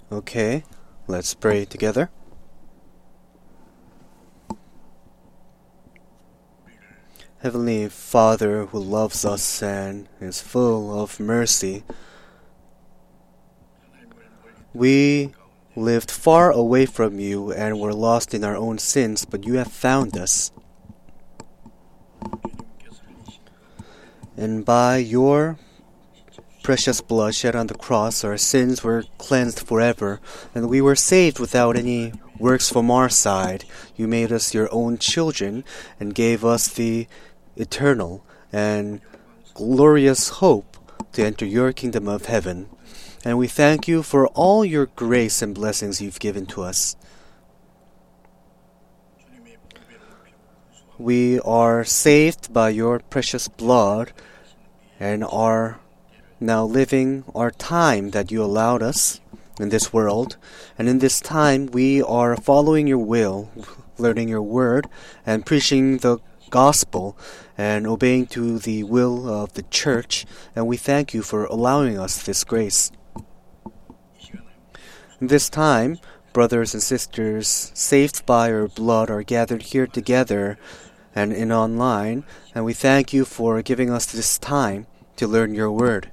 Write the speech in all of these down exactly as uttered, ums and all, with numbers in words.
Okay, let's pray together. Heavenly Father who loves us and is full of mercy, we lived far away from you and were lost in our own sins, but you have found us. And by your precious blood shed on the cross, our sins were cleansed forever, and we were saved without any works from our side. You made us your own children and gave us the eternal and glorious hope to enter your kingdom of heaven. And we thank you for all your grace and blessings you've given to us. We are saved by your precious blood and are now living our time that you allowed us in this world. And in this time we are following your will, learning your word, and preaching the gospel and obeying to the will of the church. And we thank you for allowing us this grace. In this time, brothers and sisters saved by your blood are gathered here together and in online, and we thank you for giving us this time to learn your word.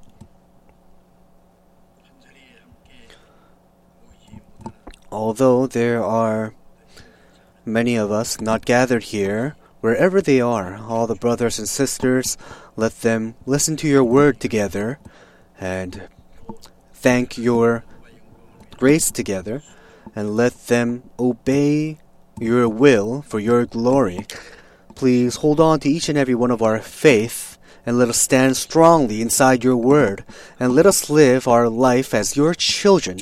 Although there are many of us not gathered here, wherever they are, all the brothers and sisters, let them listen to your word together and thank your grace together, and let them obey your will for your glory. Please hold on to each and every one of our faith, and let us stand strongly inside your word, and let us live our life as your children.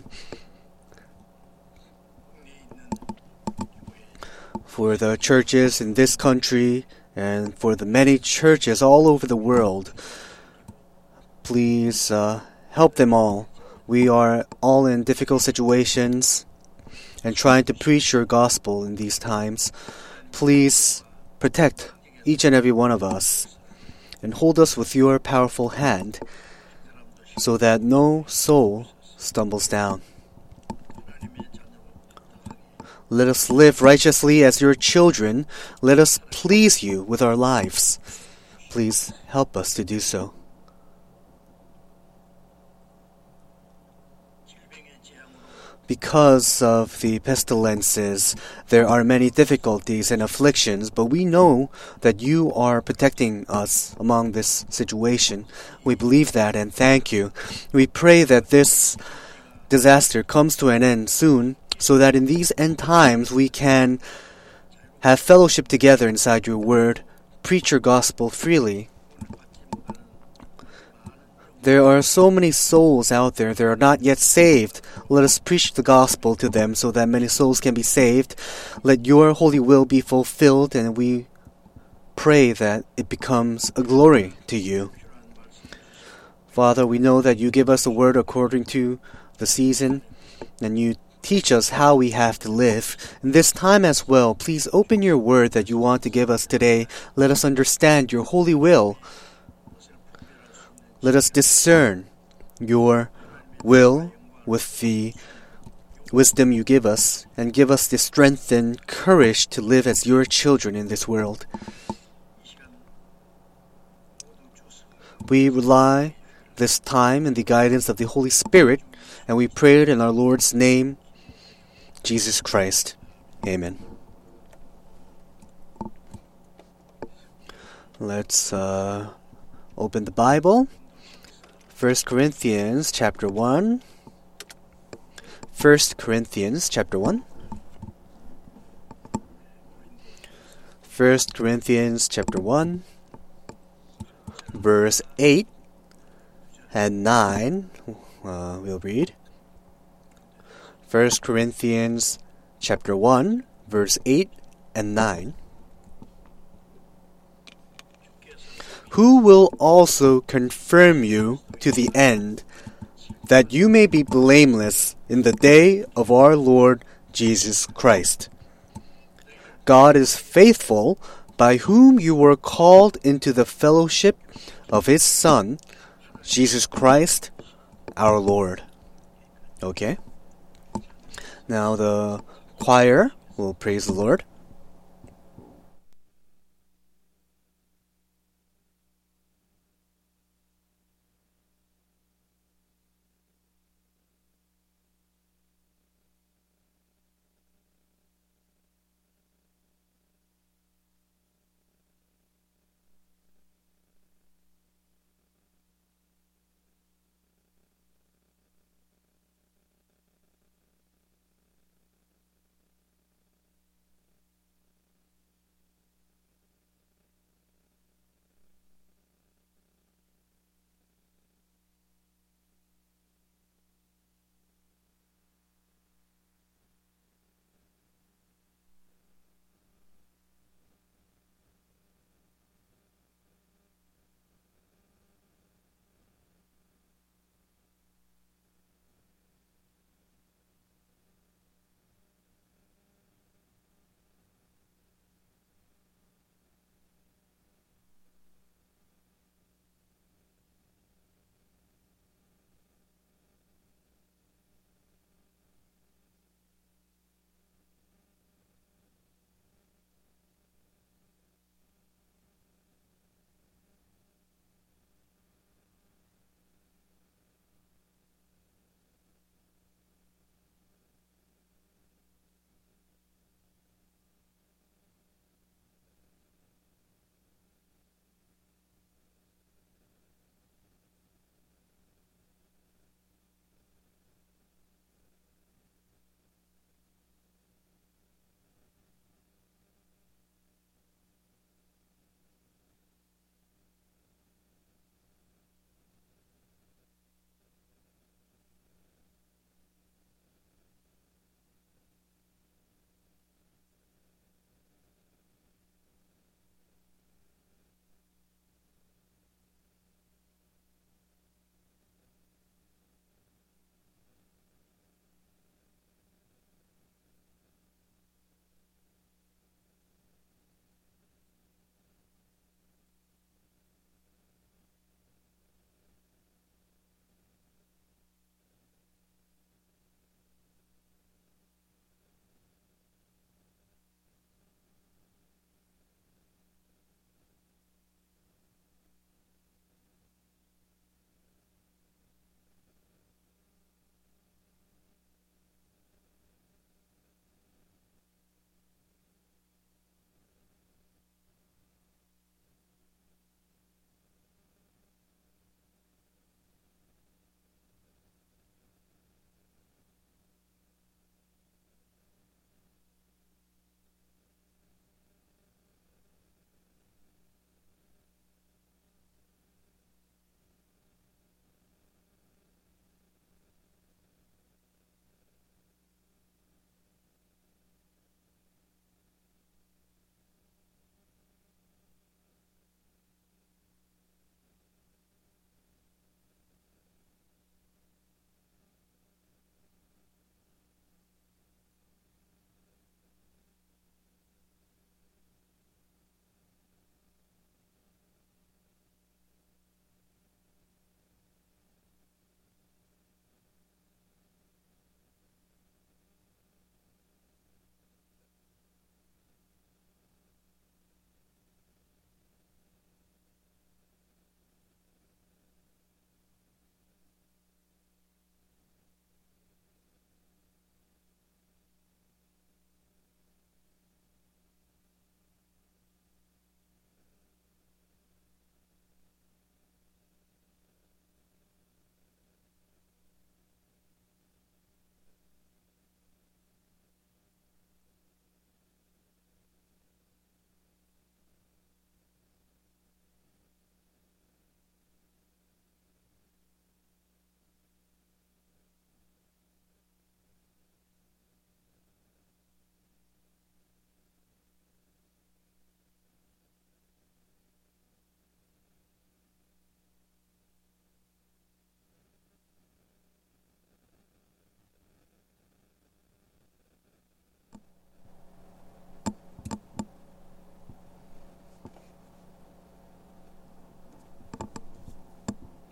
For the churches in this country and for the many churches all over the world, please uh, help them all. We are all in difficult situations and trying to preach your gospel in these times. Please protect each and every one of us and hold us with your powerful hand so that no soul stumbles down. Let us live righteously as your children. Let us please you with our lives. Please help us to do so. Because of the pestilences, there are many difficulties and afflictions, but we know that you are protecting us among this situation. We believe that and thank you. We pray that this disaster comes to an end soon, so that in these end times we can have fellowship together inside your word, preach your gospel freely. There are so many souls out there that are not yet saved. Let us preach the gospel to them so that many souls can be saved. Let your holy will be fulfilled, and we pray that it becomes a glory to you. Father, we know that you give us a word according to the season, and you teach us how we have to live. In this time as well, please open your word that you want to give us today. Let us understand your holy will. Let us discern your will with the wisdom you give us, and give us the strength and courage to live as your children in this world. We rely this time in the guidance of the Holy Spirit, and we pray it in our Lord's name, Jesus Christ. Amen. Let's uh, open the Bible. First Corinthians chapter one. First Corinthians chapter one. First Corinthians chapter one, verse eight and nine. Uh, we'll read. First Corinthians chapter one, verse eight and nine. Who will also confirm you to the end, that you may be blameless in the day of our Lord Jesus Christ. God is faithful, by whom you were called into the fellowship of His Son, Jesus Christ, our Lord. Okay? Now the choir will praise the Lord.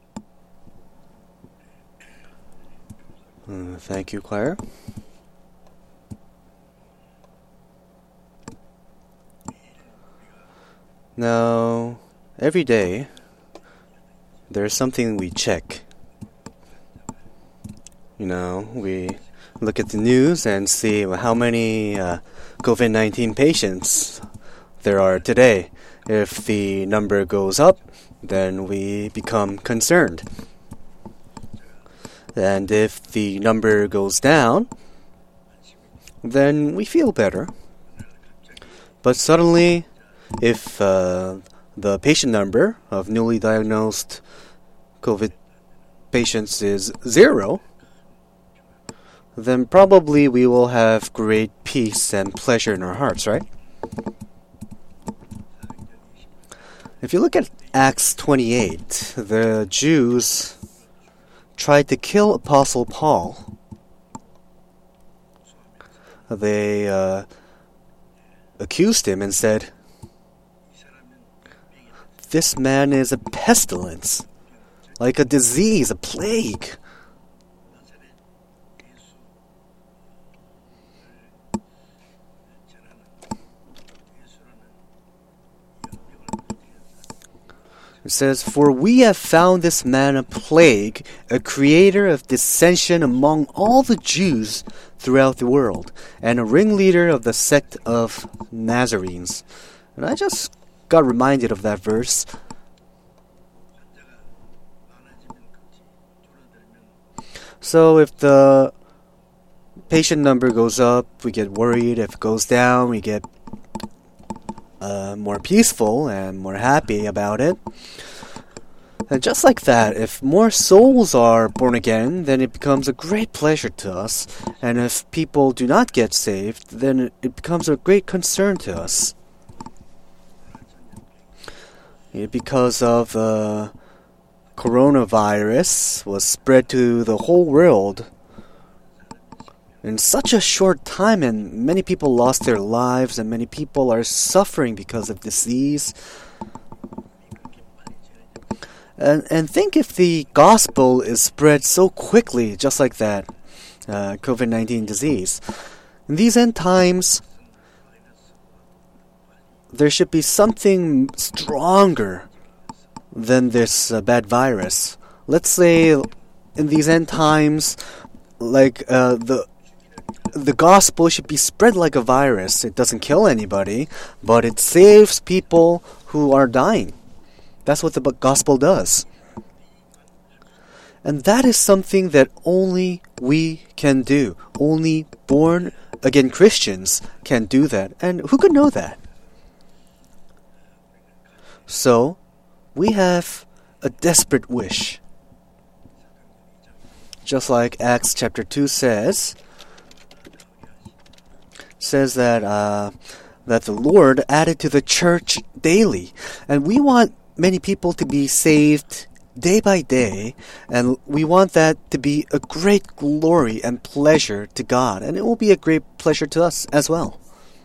Uh, thank you, choir. Now, every day, there's something we check. You know, we look at the news and see how many uh, COVID nineteen patients there are today. If the number goes up, then we become concerned. And if the number goes down, then we feel better. But suddenly, if uh, the patient number of newly diagnosed COVID patients is zero, then probably we will have great peace and pleasure in our hearts, right? If you look at Acts twenty-eight, the Jews tried to kill Apostle Paul. They uh, accused him and said, "This man is a pestilence, like a disease, a plague." It says, "For we have found this man a plague, a creator of dissension among all the Jews throughout the world, and a ringleader of the sect of Nazarenes." And I just got reminded of that verse. So if the patient number goes up, we get worried. If it goes down, we get Uh, more peaceful and more happy about it. And just like that, if more souls are born again, then it becomes a great pleasure to us. And if people do not get saved, then it becomes a great concern to us. Because of the uh, coronavirus was spread to the whole world in such a short time, and many people lost their lives, and many people are suffering because of disease. And and think if the gospel is spread so quickly, just like that uh, COVID nineteen disease. In these end times, there should be something stronger than this uh, bad virus. Let's say in these end times, like uh, the The gospel should be spread like a virus. It doesn't kill anybody, but it saves people who are dying. That's what the gospel does. And that is something that only we can do. Only born-again Christians can do that. And who could know that? So, we have a desperate wish. Just like Acts chapter two says, says that uh, that the Lord added to the church daily, and we want many people to be saved day by day, and we want that to be a great glory and pleasure to God, and it will be a great pleasure to us as well.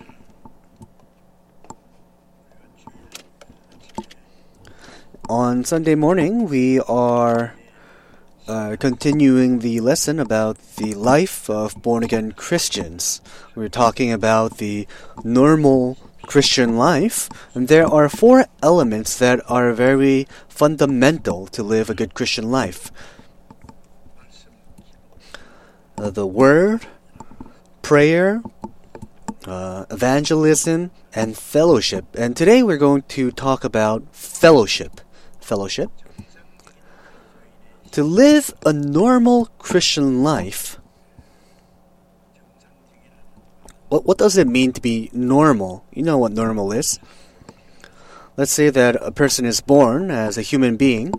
On Sunday morning, we are Uh, continuing the lesson about the life of born-again Christians. We're talking about the normal Christian life, and there are four elements that are very fundamental to live a good Christian life. Uh, the Word, prayer, uh, evangelism, and fellowship. And today we're going to talk about fellowship. Fellowship. To live a normal Christian life, what, what does it mean to be normal? You know what normal is. Let's say that a person is born as a human being,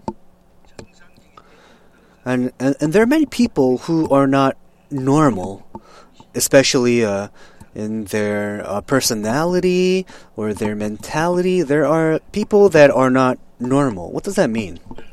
and, and, and there are many people who are not normal, especially uh, in their uh, personality or their mentality. There are people that are not normal. What does that mean?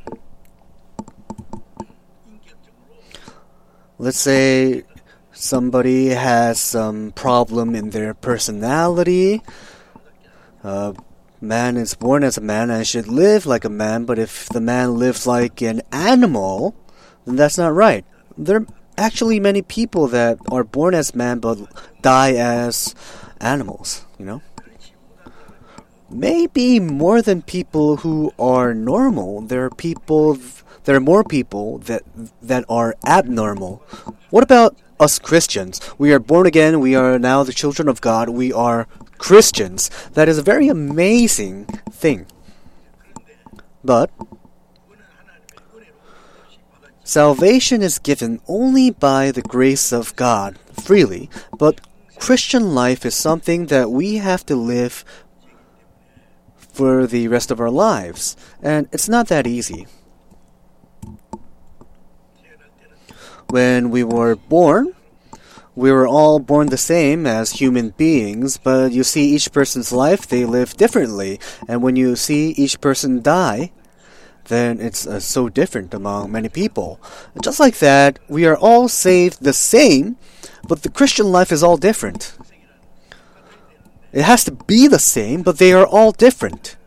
Let's say somebody has some problem in their personality. A man is born as a man and should live like a man, but if the man lives like an animal, then that's not right. There are actually many people that are born as men but die as animals, you know? maybe more than people who are normal, there are people, there are more people that that are abnormal. What about us Christians? We are born again, we are now the children of God, we are Christians. That is a very amazing thing. But salvation is given only by the grace of God, freely, but Christian life is something that we have to live for the rest of our lives, and it's not that easy. When we were born, we were all born the same as human beings, but you see each person's life, they live differently, and when you see each person die, then it's uh, so different among many people. Just like that, we are all saved the same, but the Christian life is all different. It has to be the same, but they are all different.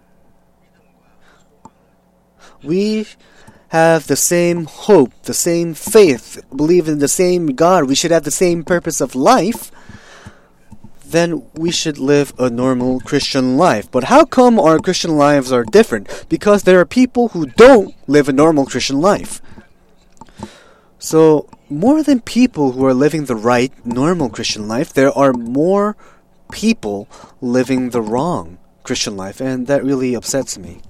We have the same hope, the same faith, believe in the same God. We should have the same purpose of life. Then we should live a normal Christian life. But how come our Christian lives are different? Because there are people who don't live a normal Christian life. So, more than people who are living the right, normal Christian life, there are more people living the wrong Christian life, and that really upsets me.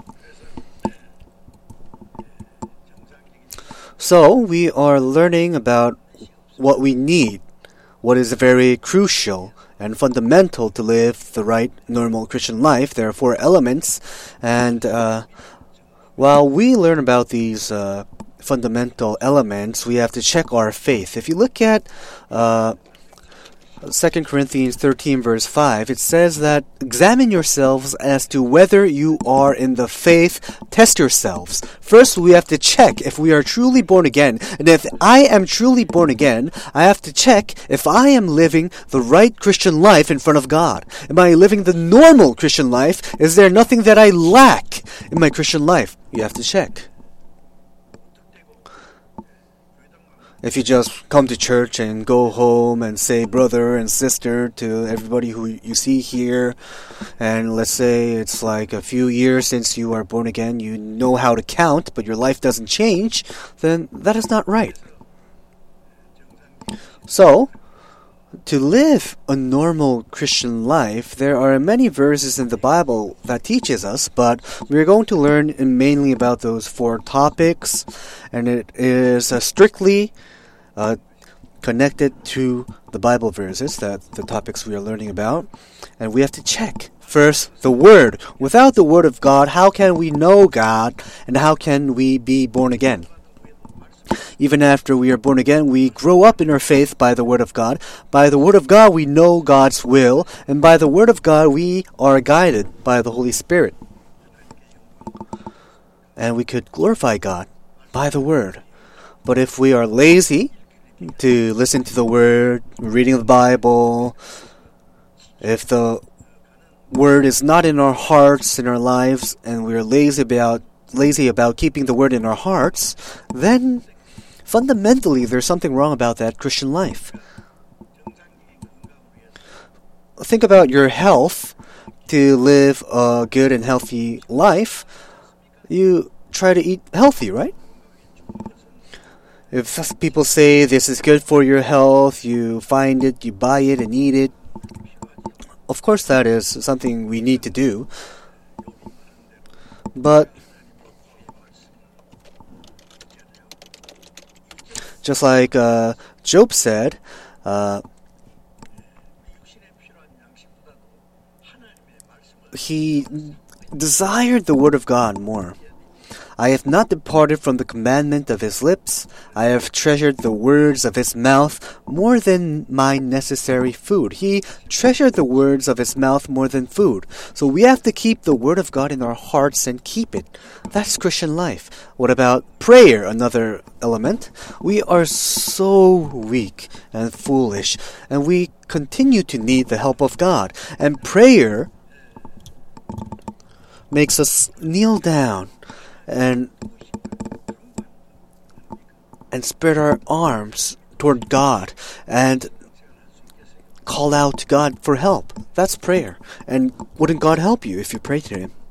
So, we are learning about what we need, what is very crucial and fundamental to live the right, normal Christian life. There are four elements, and uh, while we learn about these uh, fundamental elements, we have to check our faith. If you look at uh, Second Corinthians thirteen verse five, it says that examine yourselves as to whether you are in the faith. Test yourselves. First, we have to check if we are truly born again. And if I am truly born again, I have to check if I am living the right Christian life in front of God. Am I living the normal Christian life? Is there nothing that I lack in my Christian life? You have to check. If you just come to church and go home and say brother and sister to everybody who you see here, and let's say it's like a few years since you are born again, you know how to count, but your life doesn't change, then that is not right. So, to live a normal Christian life, there are many verses in the Bible that teaches us, but we're going to learn mainly about those four topics, and it is uh, strictly uh, connected to the Bible verses, that the topics we are learning about, and we have to check. First, the Word. Without the Word of God, how can we know God, and how can we be born again? Even after we are born again, we grow up in our faith by the Word of God. By the Word of God, we know God's will, and by the Word of God, we are guided by the Holy Spirit. And we could glorify God by the Word. But if we are lazy to listen to the Word, reading the Bible, if the Word is not in our hearts, in our lives, and we are lazy about lazy about keeping the Word in our hearts, then fundamentally there's something wrong about that Christian life. Think about your health. To live a good and healthy life, you try to eat healthy, right? If people say this is good for your health, you find it, you buy it and eat it. Of course that is something we need to do. But just like uh, Job said, uh, he desired the Word of God more. I have not departed from the commandment of his lips. I have treasured the words of his mouth more than my necessary food. He treasured the words of his mouth more than food. So we have to keep the Word of God in our hearts and keep it. That's Christian life. What about prayer, another element? We are so weak and foolish, and we continue to need the help of God. And prayer makes us kneel down and and spread our arms toward God and call out to God for help. That's prayer. And wouldn't God help you if you pray to Him?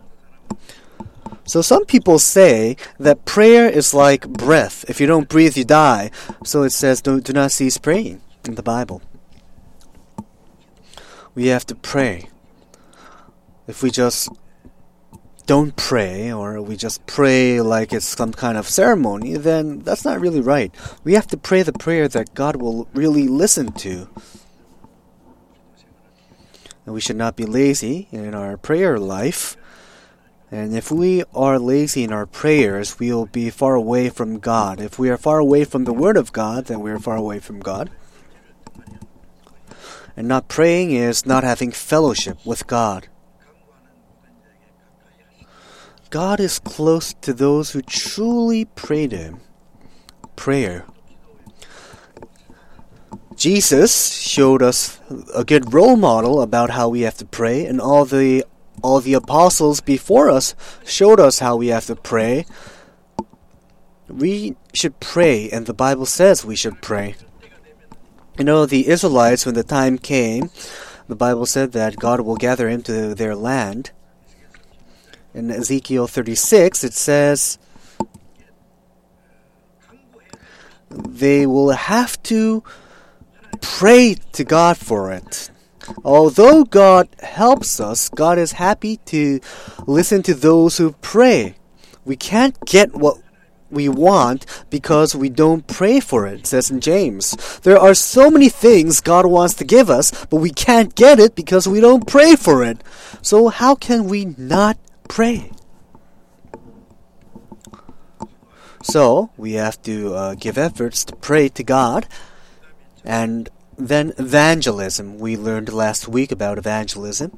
So some people say that prayer is like breath. If you don't breathe, you die. So it says, do, do not cease praying in the Bible. We have to pray. If we just don't pray, or we just pray like it's some kind of ceremony, then that's not really right. We have to pray the prayer that God will really listen to. And we should not be lazy in our prayer life. And if we are lazy in our prayers, we will be far away from God. If we are far away from the Word of God, then we are far away from God. And not praying is not having fellowship with God. God is close to those who truly pray to Him. Prayer. Jesus showed us a good role model about how we have to pray, and all the all the apostles before us showed us how we have to pray. We should pray, and the Bible says we should pray. You know, the Israelites, when the time came, the Bible said that God will gather into their land. In Ezekiel thirty-six, it says they will have to pray to God for it. Although God helps us, God is happy to listen to those who pray. We can't get what we want because we don't pray for it, it says in James. There are so many things God wants to give us, but we can't get it because we don't pray for it. So how can we not pray? So we have to uh, give efforts to pray to God. And then evangelism. We learned last week about evangelism.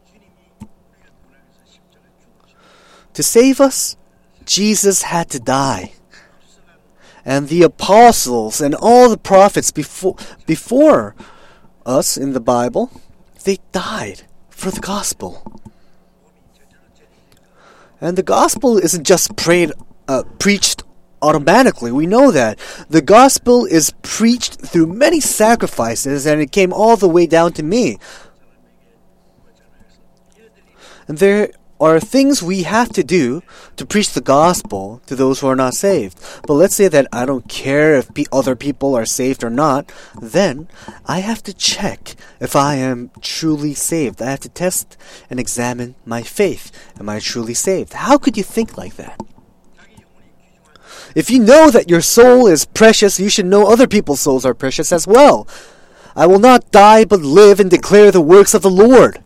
To save us, Jesus had to die. And the apostles and all the prophets before before us in the Bible, they died for the gospel. And the gospel isn't just prayed, uh, preached automatically. We know that. The gospel is preached through many sacrifices, and it came all the way down to me. And there are things we have to do to preach the gospel to those who are not saved. But let's say that I don't care if pe- other people are saved or not, then I have to check if I am truly saved. I have to test and examine my faith. Am I truly saved? How could you think like that? If you know that your soul is precious, you should know other people's souls are precious as well. I will not die but live and declare the works of the Lord.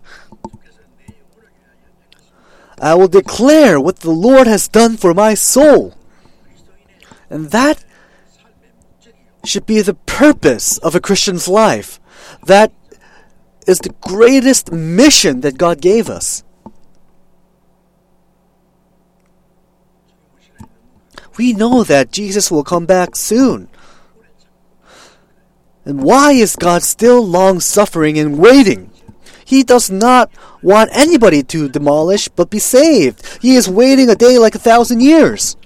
I will declare what the Lord has done for my soul. And that should be the purpose of a Christian's life. That is the greatest mission that God gave us. We know that Jesus will come back soon. And why is God still long-suffering and waiting? He does not want anybody to demolish, but be saved. He is waiting a day like a thousand years.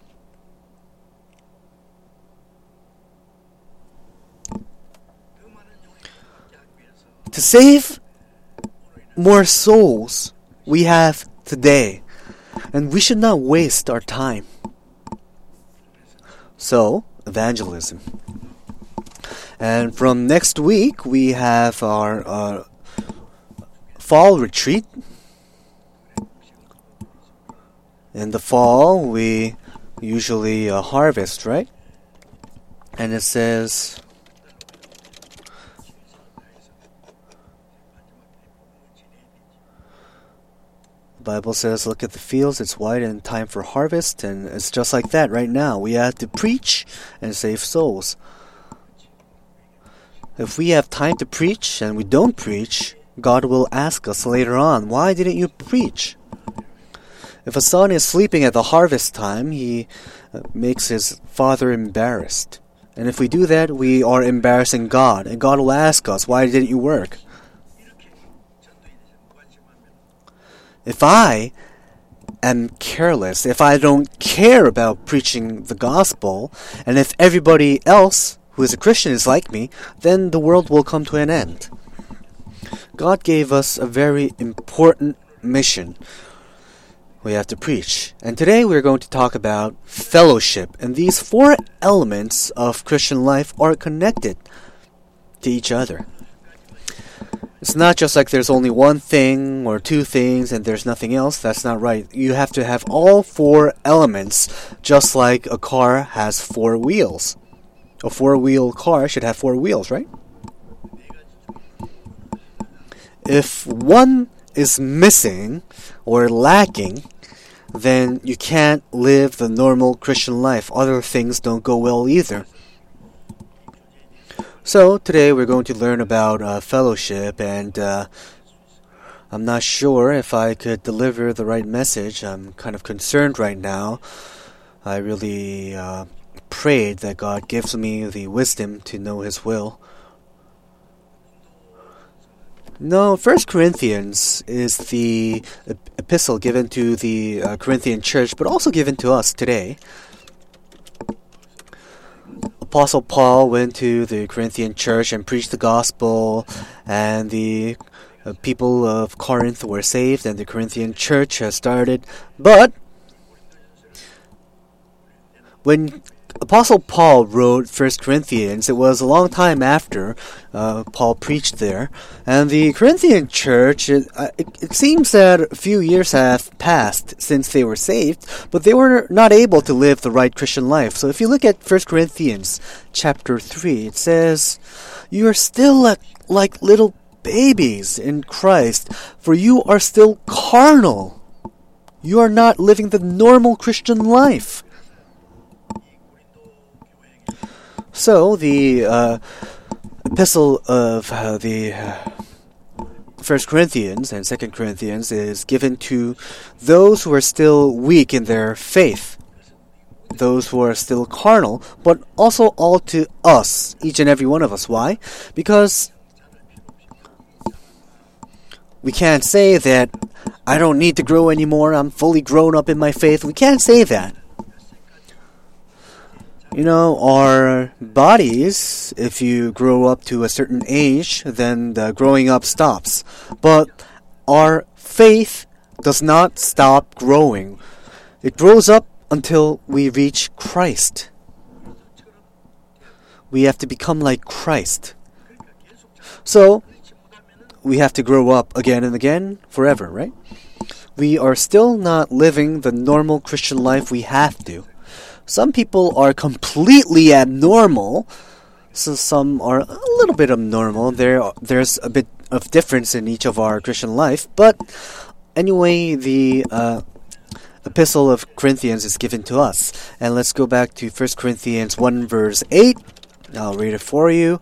To save more souls we have today, and we should not waste our time. So, evangelism. And from next week, we have our uh, fall retreat. In the fall, we usually uh, harvest, right? And it says, the Bible says, look at the fields, it's white and time for harvest. And it's just like that right now. We have to preach and save souls. If we have time to preach and we don't preach, God will ask us later on, why didn't you preach? If a son is sleeping at the harvest time, he makes his father embarrassed. And if we do that, we are embarrassing God. And God will ask us, why didn't you work? If I am careless, if I don't care about preaching the gospel, and if everybody else who is a Christian is like me, then the world will come to an end. God gave us a very important mission. We have to preach. And today we're going to talk about fellowship. And these four elements of Christian life are connected to each other. It's not just like there's only one thing or two things and there's nothing else. That's not right. You have to have all four elements, just like a car has four wheels. A four-wheel car should have four wheels, right? If one is missing or lacking, then you can't live the normal Christian life. Other things don't go well either. So today we're going to learn about uh, fellowship, and uh, I'm not sure if I could deliver the right message. I'm kind of concerned right now. I really uh, prayed that God gives me the wisdom to know His will. No, First Corinthians is the epistle given to the uh, Corinthian church, but also given to us today. Apostle Paul went to the Corinthian church and preached the gospel, and the uh, people of Corinth were saved, and the Corinthian church has started. But when Apostle Paul wrote First Corinthians, it was a long time after uh, Paul preached there. And the Corinthian church, it, it, it seems that a few years have passed since they were saved, but they were not able to live the right Christian life. So if you look at First Corinthians chapter three, it says, "You are still like, like little babies in Christ, for you are still carnal. You are not living the normal Christian life." So, the uh, epistle of uh, the uh, First Corinthians and Second Corinthians is given to those who are still weak in their faith, those who are still carnal, but also all to us, each and every one of us. Why? Because we can't say that I don't need to grow anymore, I'm fully grown up in my faith. We can't say that. You know, our bodies, if you grow up to a certain age, then the growing up stops. But our faith does not stop growing. It grows up until we reach Christ. We have to become like Christ. So, we have to grow up again and again, forever, right? We are still not living the normal Christian life we have to. Some people are completely abnormal, so some are a little bit abnormal. There, there's a bit of difference in each of our Christian life, but anyway, the uh, epistle of Corinthians is given to us. And let's go back to First Corinthians one verse eight. I'll read it for you.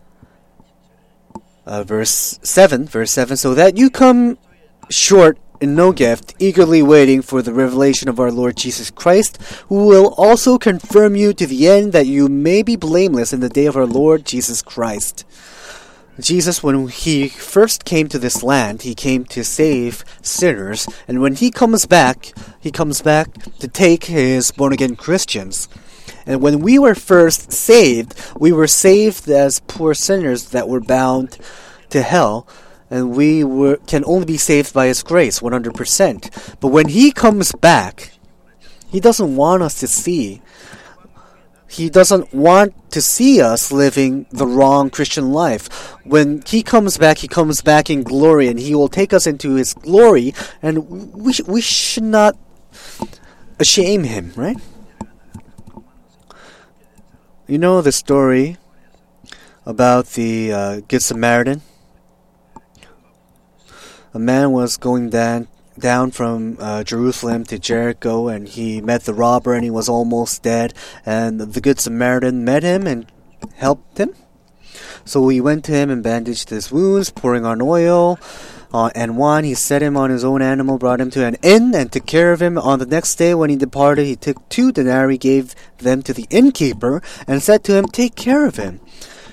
Uh, verse seven, verse seven, "So that you come short in no gift, eagerly waiting for the revelation of our Lord Jesus Christ, who will also confirm you to the end, that you may be blameless in the day of our Lord Jesus Christ." Jesus, when he first came to this land, he came to save sinners, and when he comes back, he comes back to take his born-again Christians. And when we were first saved, we were saved as poor sinners that were bound to hell, and we were, can only be saved by His grace, one hundred percent. But when He comes back, He doesn't want us to see. He doesn't want to see us living the wrong Christian life. When He comes back, He comes back in glory, and He will take us into His glory, and we, sh- we should not shame Him, right? You know the story about the uh, Good Samaritan? A man was going down, down from uh, Jerusalem to Jericho, and he met the robber, and he was almost dead. And the Good Samaritan met him and helped him. So he went to him and bandaged his wounds, pouring on oil uh, and wine. He set him on his own animal, brought him to an inn, and took care of him. On the next day, when he departed, he took two denarii, gave them to the innkeeper, and said to him, "Take care of him."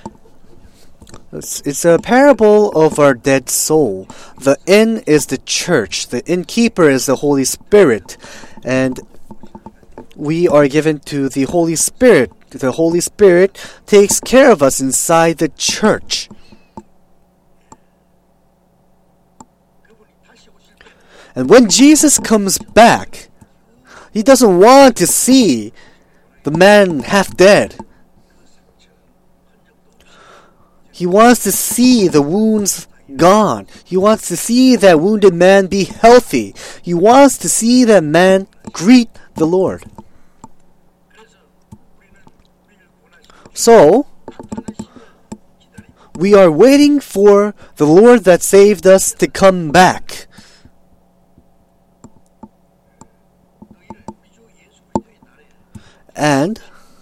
It's, it's a parable of our dead soul. The inn is the church. The innkeeper is the Holy Spirit. And we are given to the Holy Spirit. The Holy Spirit takes care of us inside the church. And when Jesus comes back, He doesn't want to see the man half dead. He wants to see the wounds gone. He wants to see that wounded man be healthy. He wants to see that man greet the Lord. So, we are waiting for the Lord that saved us to come back. And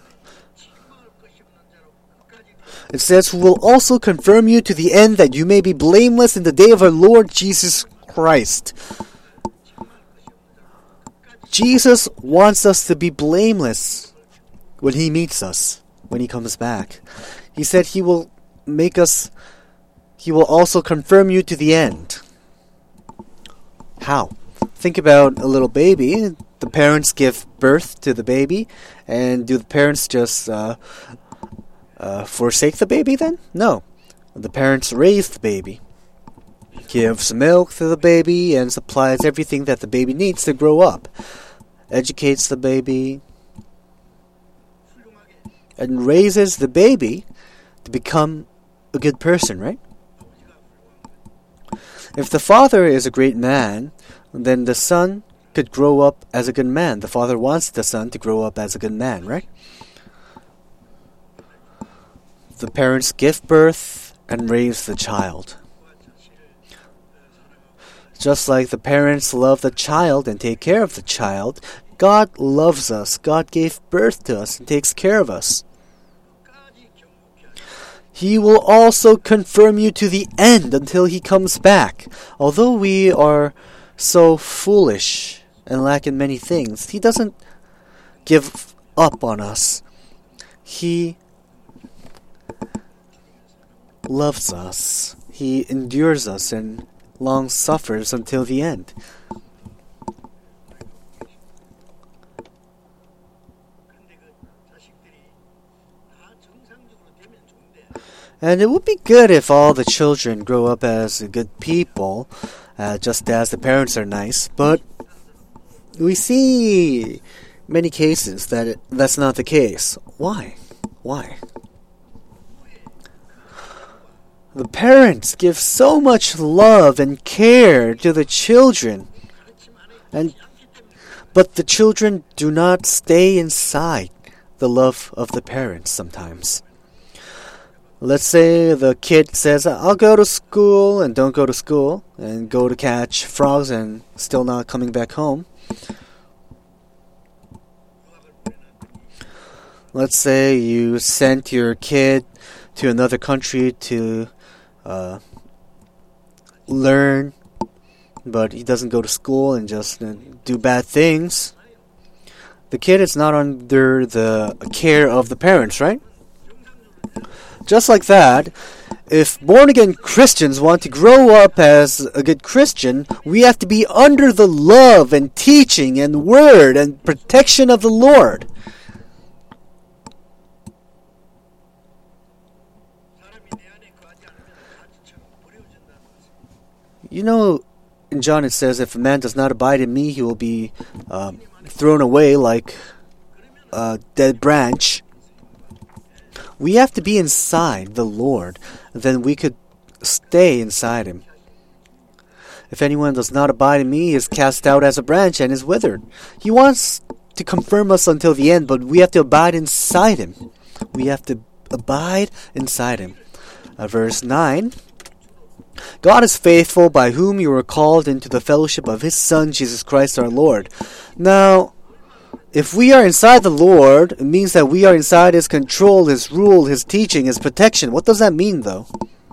it says, who will also confirm you to the end that you may be blameless in the day of our Lord Jesus Christ. Jesus wants us to be blameless when He meets us, when He comes back. He said He will make us, He will also confirm you to the end. How? Think about a little baby. The parents give birth to the baby, and do the parents just uh, uh, forsake the baby then? No. The parents raise the baby, gives milk to the baby, and supplies everything that the baby needs to grow up. Educates the baby, and raises the baby to become a good person, right? If the father is a great man, then the son could grow up as a good man. The father wants the son to grow up as a good man, right? The parents give birth and raise the child. Just like the parents love the child and take care of the child, God loves us. God gave birth to us and takes care of us. He will also confirm you to the end until He comes back. Although we are so foolish and lack in many things, He doesn't give up on us. He loves us. He endures us and long suffers until the end. And it would be good if all the children grow up as good people, uh, just as the parents are nice, but we see many cases that it, that's not the case. Why? Why? The parents give so much love and care to the children, and but the children do not stay inside the love of the parents sometimes. Let's say the kid says, I'll go to school, and don't go to school, and go to catch frogs and still not coming back home. Let's say you sent your kid to another country to uh, learn, but he doesn't go to school and just uh, do bad things. The kid is not under the care of the parents, right? Just like that, if born-again Christians want to grow up as a good Christian, we have to be under the love and teaching and word and protection of the Lord. You know, in John it says, if a man does not abide in me, he will be um, thrown away like a dead branch. We have to be inside the Lord, then we could stay inside Him. If anyone does not abide in me, he is cast out as a branch and is withered. He wants to confirm us until the end, but we have to abide inside Him. We have to abide inside Him. Uh, verse nine. God is faithful, by whom you were called into the fellowship of His Son, Jesus Christ our Lord. Now, if we are inside the Lord, it means that we are inside His control, His rule, His teaching, His protection. What does that mean, though?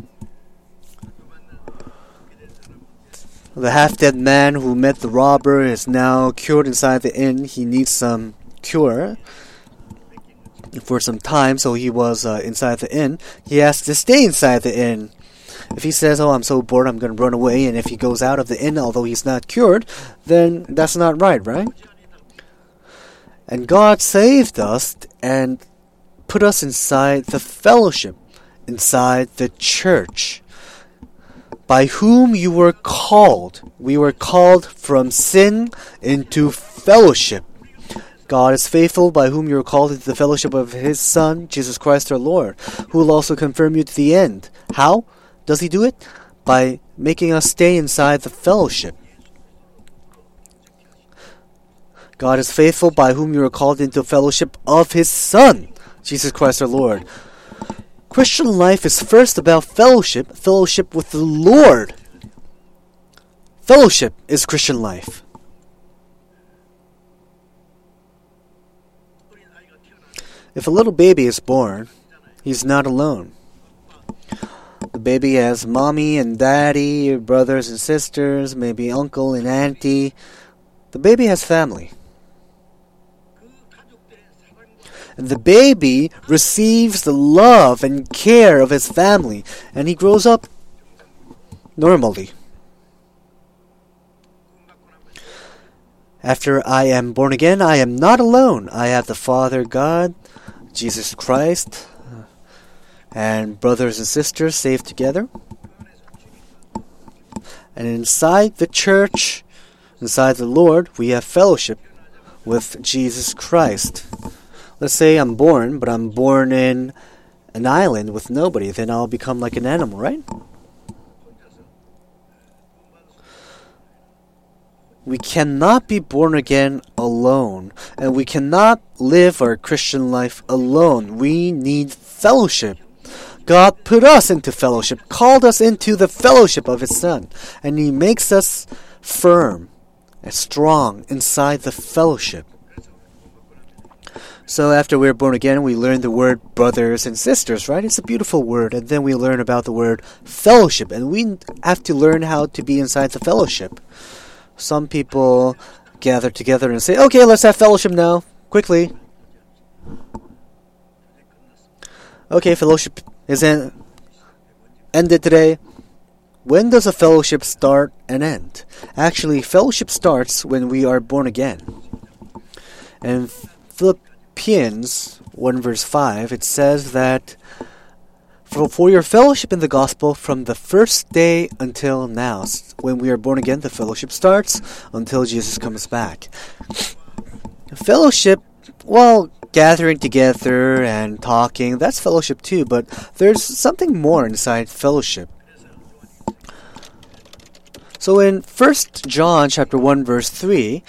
The half-dead man who met the robber is now cured inside the inn. He needs some cure for some time, so he was uh, inside the inn. He has to stay inside the inn. If he says, oh, I'm so bored, I'm going to run away, and if he goes out of the inn, although he's not cured, then that's not right, right? And God saved us and put us inside the fellowship, inside the church, by whom you were called. We were called from sin into fellowship. God is faithful, by whom you are called into the fellowship of His Son, Jesus Christ our Lord, who will also confirm you to the end. How does He do it? By making us stay inside the fellowship. God is faithful, by whom you are called into fellowship of His Son, Jesus Christ our Lord. Christian life is first about fellowship, fellowship with the Lord. Fellowship is Christian life. If a little baby is born, he's not alone. The baby has mommy and daddy, brothers and sisters, maybe uncle and auntie. The baby has family. And the baby receives the love and care of his family, and he grows up normally. After I am born again, I am not alone. I have the Father God, Jesus Christ, and brothers and sisters saved together. And inside the church, inside the Lord, we have fellowship with Jesus Christ. Let's say I'm born, but I'm born in an island with nobody. Then I'll become like an animal, right? We cannot be born again alone, and we cannot live our Christian life alone. We need fellowship. God put us into fellowship, called us into the fellowship of His Son, and He makes us firm and strong inside the fellowship. So after we're born again, we learn the word brothers and sisters, right? It's a beautiful word. And then we learn about the word fellowship, and we have to learn how to be inside the fellowship. Some people gather together and say, okay, let's have fellowship now, quickly. Okay, fellowship is en- ended today. When does a fellowship start and end? Actually, fellowship starts when we are born again. In Philippians one verse five, it says that For, for your fellowship in the gospel from the first day until now. When we are born again, the fellowship starts until Jesus comes back. Fellowship, well, gathering together and talking, that's fellowship too, but there's something more inside fellowship. So in First John chapter one verse three,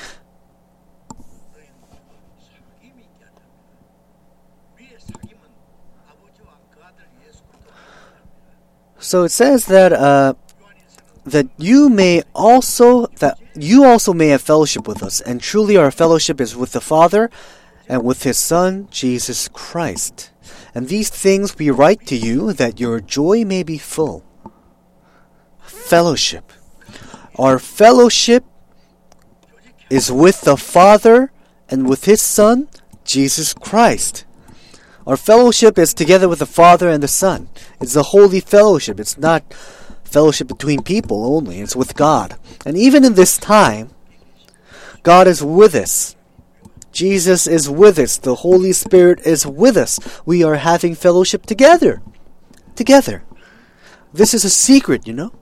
So it says that uh, that you may also that you also may have fellowship with us, and truly our fellowship is with the Father and with His Son Jesus Christ. And these things we write to you that your joy may be full. Fellowship. Our fellowship is with the Father and with His Son Jesus Christ. Our fellowship is together with the Father and the Son. It's a holy fellowship. It's not fellowship between people only. It's with God. And even in this time, God is with us. Jesus is with us. The Holy Spirit is with us. We are having fellowship together. Together. This is a secret, you know.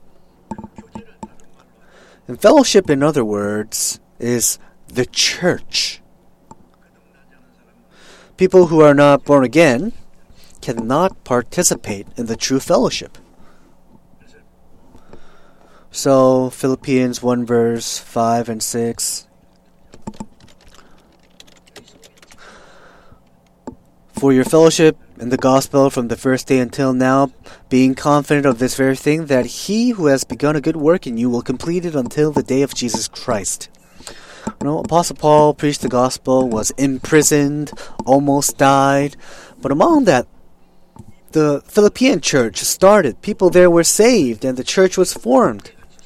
And fellowship, in other words, is the church. People who are not born again cannot participate in the true fellowship. So, Philippians one verse five and six. For your fellowship in the gospel from the first day until now, being confident of this very thing, that He who has begun a good work in you will complete it until the day of Jesus Christ. You know, Apostle Paul preached the gospel, was imprisoned, almost died. But among that, the Philippian church started. People there were saved, and the church was formed.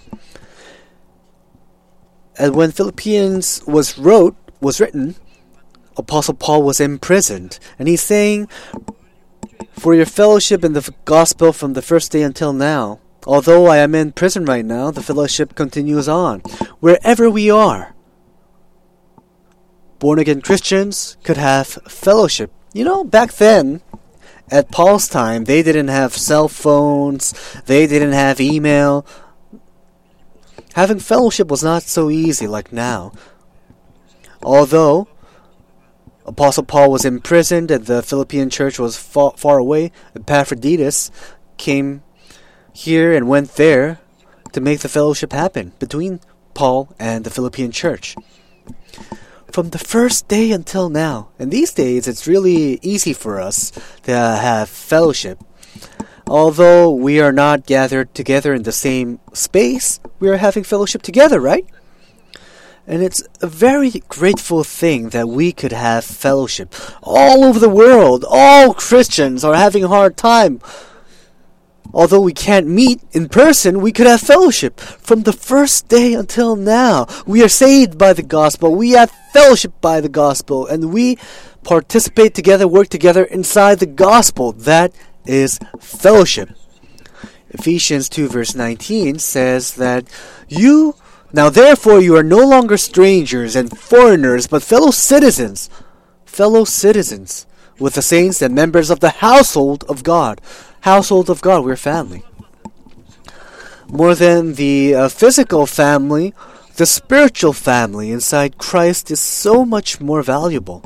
And when Philippians was wrote was written, Apostle Paul was imprisoned. And he's saying, for your fellowship in the gospel from the first day until now, although I am in prison right now, the fellowship continues on. Wherever we are, born-again Christians could have fellowship. You know, back then, at Paul's time, they didn't have cell phones, they didn't have email. Having fellowship was not so easy like now. Although Apostle Paul was imprisoned and the Philippian church was far, far away, Epaphroditus came here and went there to make the fellowship happen between Paul and the Philippian church. From the first day until now, and these days it's really easy for us to have fellowship. Although we are not gathered together in the same space, we are having fellowship together, right? And it's a very grateful thing that we could have fellowship. All over the world, all Christians are having a hard time. Although we can't meet in person, we could have fellowship. From the first day until now, we are saved by the gospel. We have fellowship by the gospel. And we participate together, work together inside the gospel. That is fellowship. Ephesians two verse nineteen says that you... Now therefore you are no longer strangers and foreigners, but fellow citizens, fellow citizens with the saints and members of the household of God. Household of God, we're family. More than the uh, physical family, the spiritual family inside Christ is so much more valuable.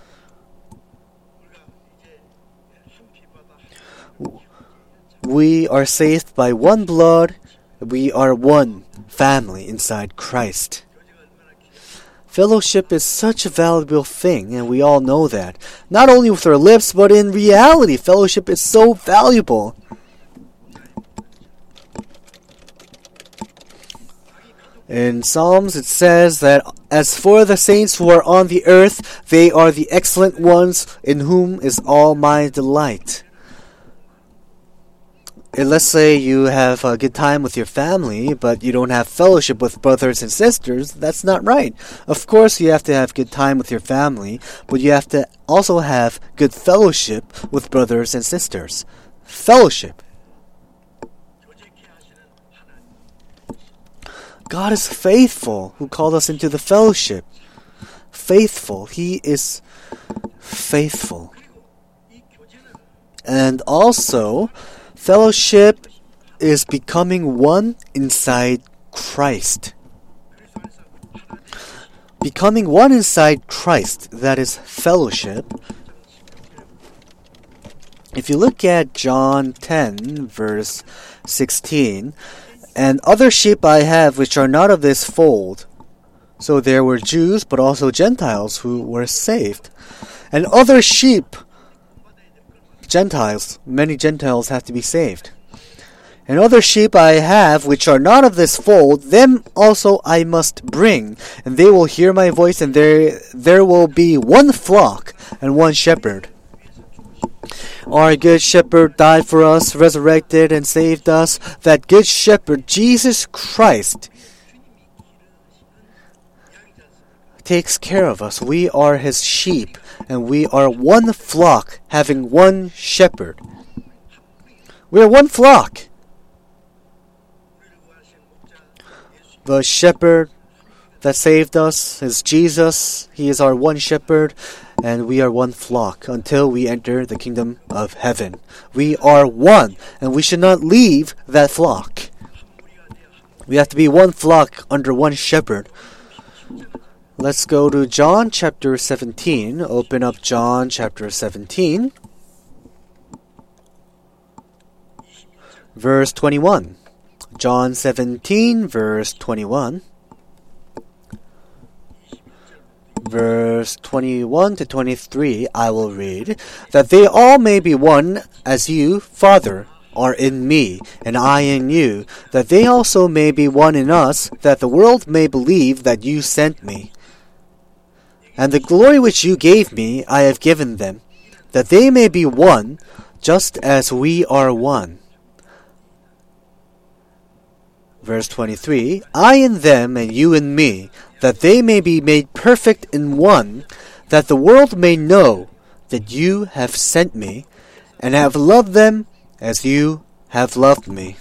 We are saved by one blood. We are one family inside Christ. Fellowship is such a valuable thing, and we all know that. Not only with our lips, but in reality, fellowship is so valuable. In Psalms, it says that, as for the saints who are on the earth, they are the excellent ones, in whom is all my delight. And let's say you have a good time with your family, but you don't have fellowship with brothers and sisters. That's not right. Of course, you have to have good time with your family, but you have to also have good fellowship with brothers and sisters. Fellowship. God is faithful, who called us into the fellowship. Faithful. He is faithful. And also, fellowship is becoming one inside Christ. Becoming one inside Christ, that is fellowship. If you look at John ten, verse sixteen, and other sheep I have which are not of this fold. So there were Jews, but also Gentiles who were saved. And other sheep, Gentiles, many Gentiles have to be saved. And other sheep I have, which are not of this fold, them also I must bring, and they will hear my voice, and there there will be one flock and one shepherd. Our good shepherd died for us, resurrected, and saved us. That good shepherd, Jesus Christ, takes care of us. We are his sheep, and we are one flock, having one shepherd. We are one flock. The shepherd that saved us is Jesus. He is our one shepherd, and we are one flock until we enter the kingdom of heaven. We are one, and we should not leave that flock. We have to be one flock under one shepherd. Let's go to John chapter seventeen. Open up John chapter seventeen. Verse twenty-one. John seventeen, verse twenty-one. Verse twenty-one to twenty-three, I will read. That they all may be one, as you, Father, are in me, and I in you, that they also may be one in us, that the world may believe that you sent me. And the glory which you gave me, I have given them, that they may be one, just as we are one. Verse twenty-three, I in them and you in me, that they may be made perfect in one, that the world may know that you have sent me, and have loved them as you have loved me.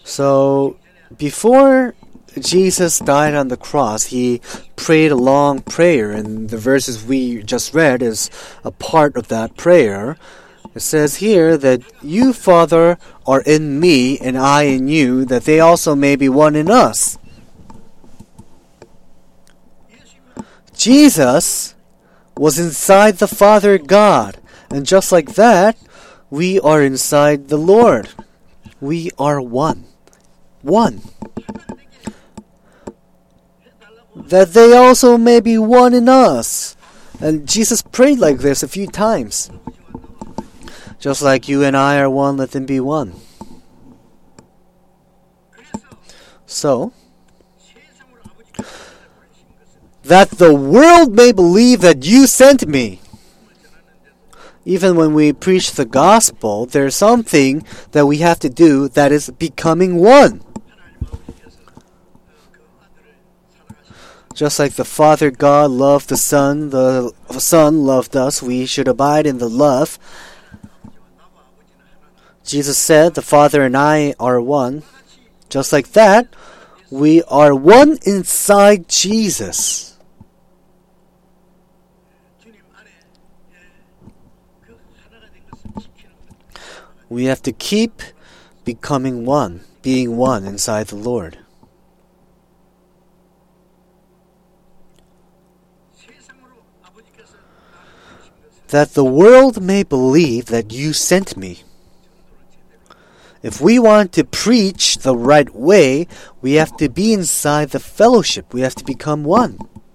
So, before Jesus died on the cross, he prayed a long prayer, and the verses we just read is a part of that prayer. It says here that you, Father, are in me, and I in you, that they also may be one in us. Jesus was inside the Father God, and just like that, we are inside the Lord. We are one. One. That they also may be one in us. And Jesus prayed like this a few times. Just like you and I are one, let them be one. So, that the world may believe that you sent me. Even when we preach the gospel, there's something that we have to do, that is becoming one. Just like the Father God loved the Son, the Son loved us, we should abide in the love. Jesus said, the Father and I are one. Just like that, we are one inside Jesus. We have to keep becoming one, being one inside the Lord. That the world may believe that you sent me. If we want to preach the right way, we have to be inside the fellowship. We have to become one.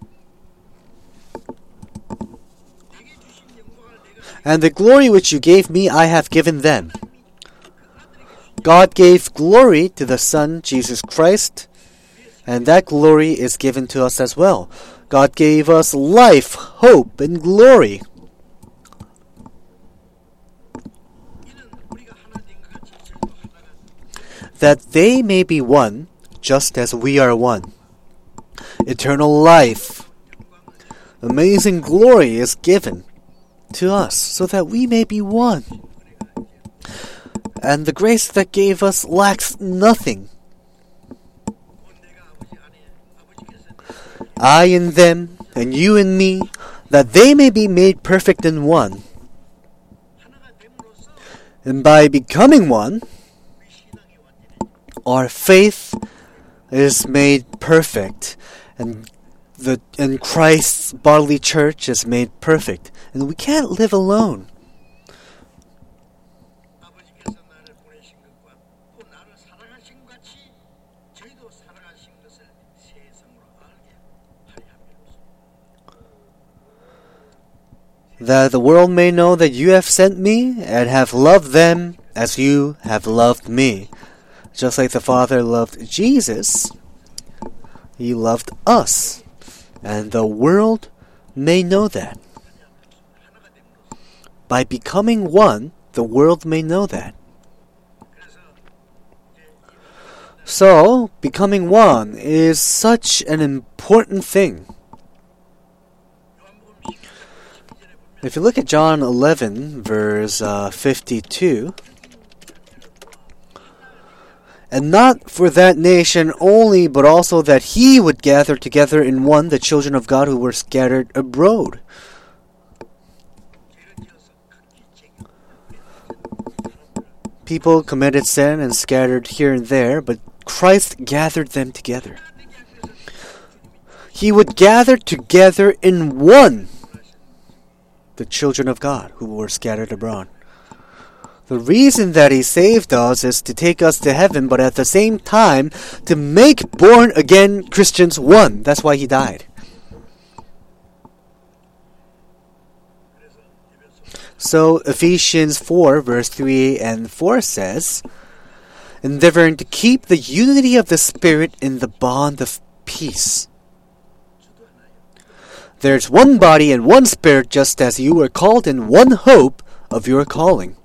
And the glory which you gave me, I have given them. God gave glory to the Son, Jesus Christ, and that glory is given to us as well. God gave us life, hope, and glory. That they may be one, just as we are one. Eternal life, amazing glory is given to us, so that we may be one. And the grace that gave us lacks nothing. I in them, and you in me, that they may be made perfect in one. And by becoming one, our faith is made perfect, and the and Christ's bodily church is made perfect, and we can't live alone. That the world may know that you have sent me and have loved them as you have loved me. Just like the Father loved Jesus, He loved us. And the world may know that. By becoming one, the world may know that. So, becoming one is such an important thing. If you look at John eleven, verse uh, fifty-two, and not for that nation only, but also that he would gather together in one the children of God who were scattered abroad. People committed sin and scattered here and there, but Christ gathered them together. He would gather together in one the children of God who were scattered abroad. The reason that He saved us is to take us to heaven, but at the same time, to make born-again Christians one. That's why He died. So, Ephesians four, verse three and four says, endeavoring to keep the unity of the Spirit in the bond of peace. There's one body and one Spirit, just as you were called in one hope of your calling.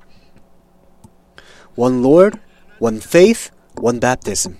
One Lord, one faith, one baptism.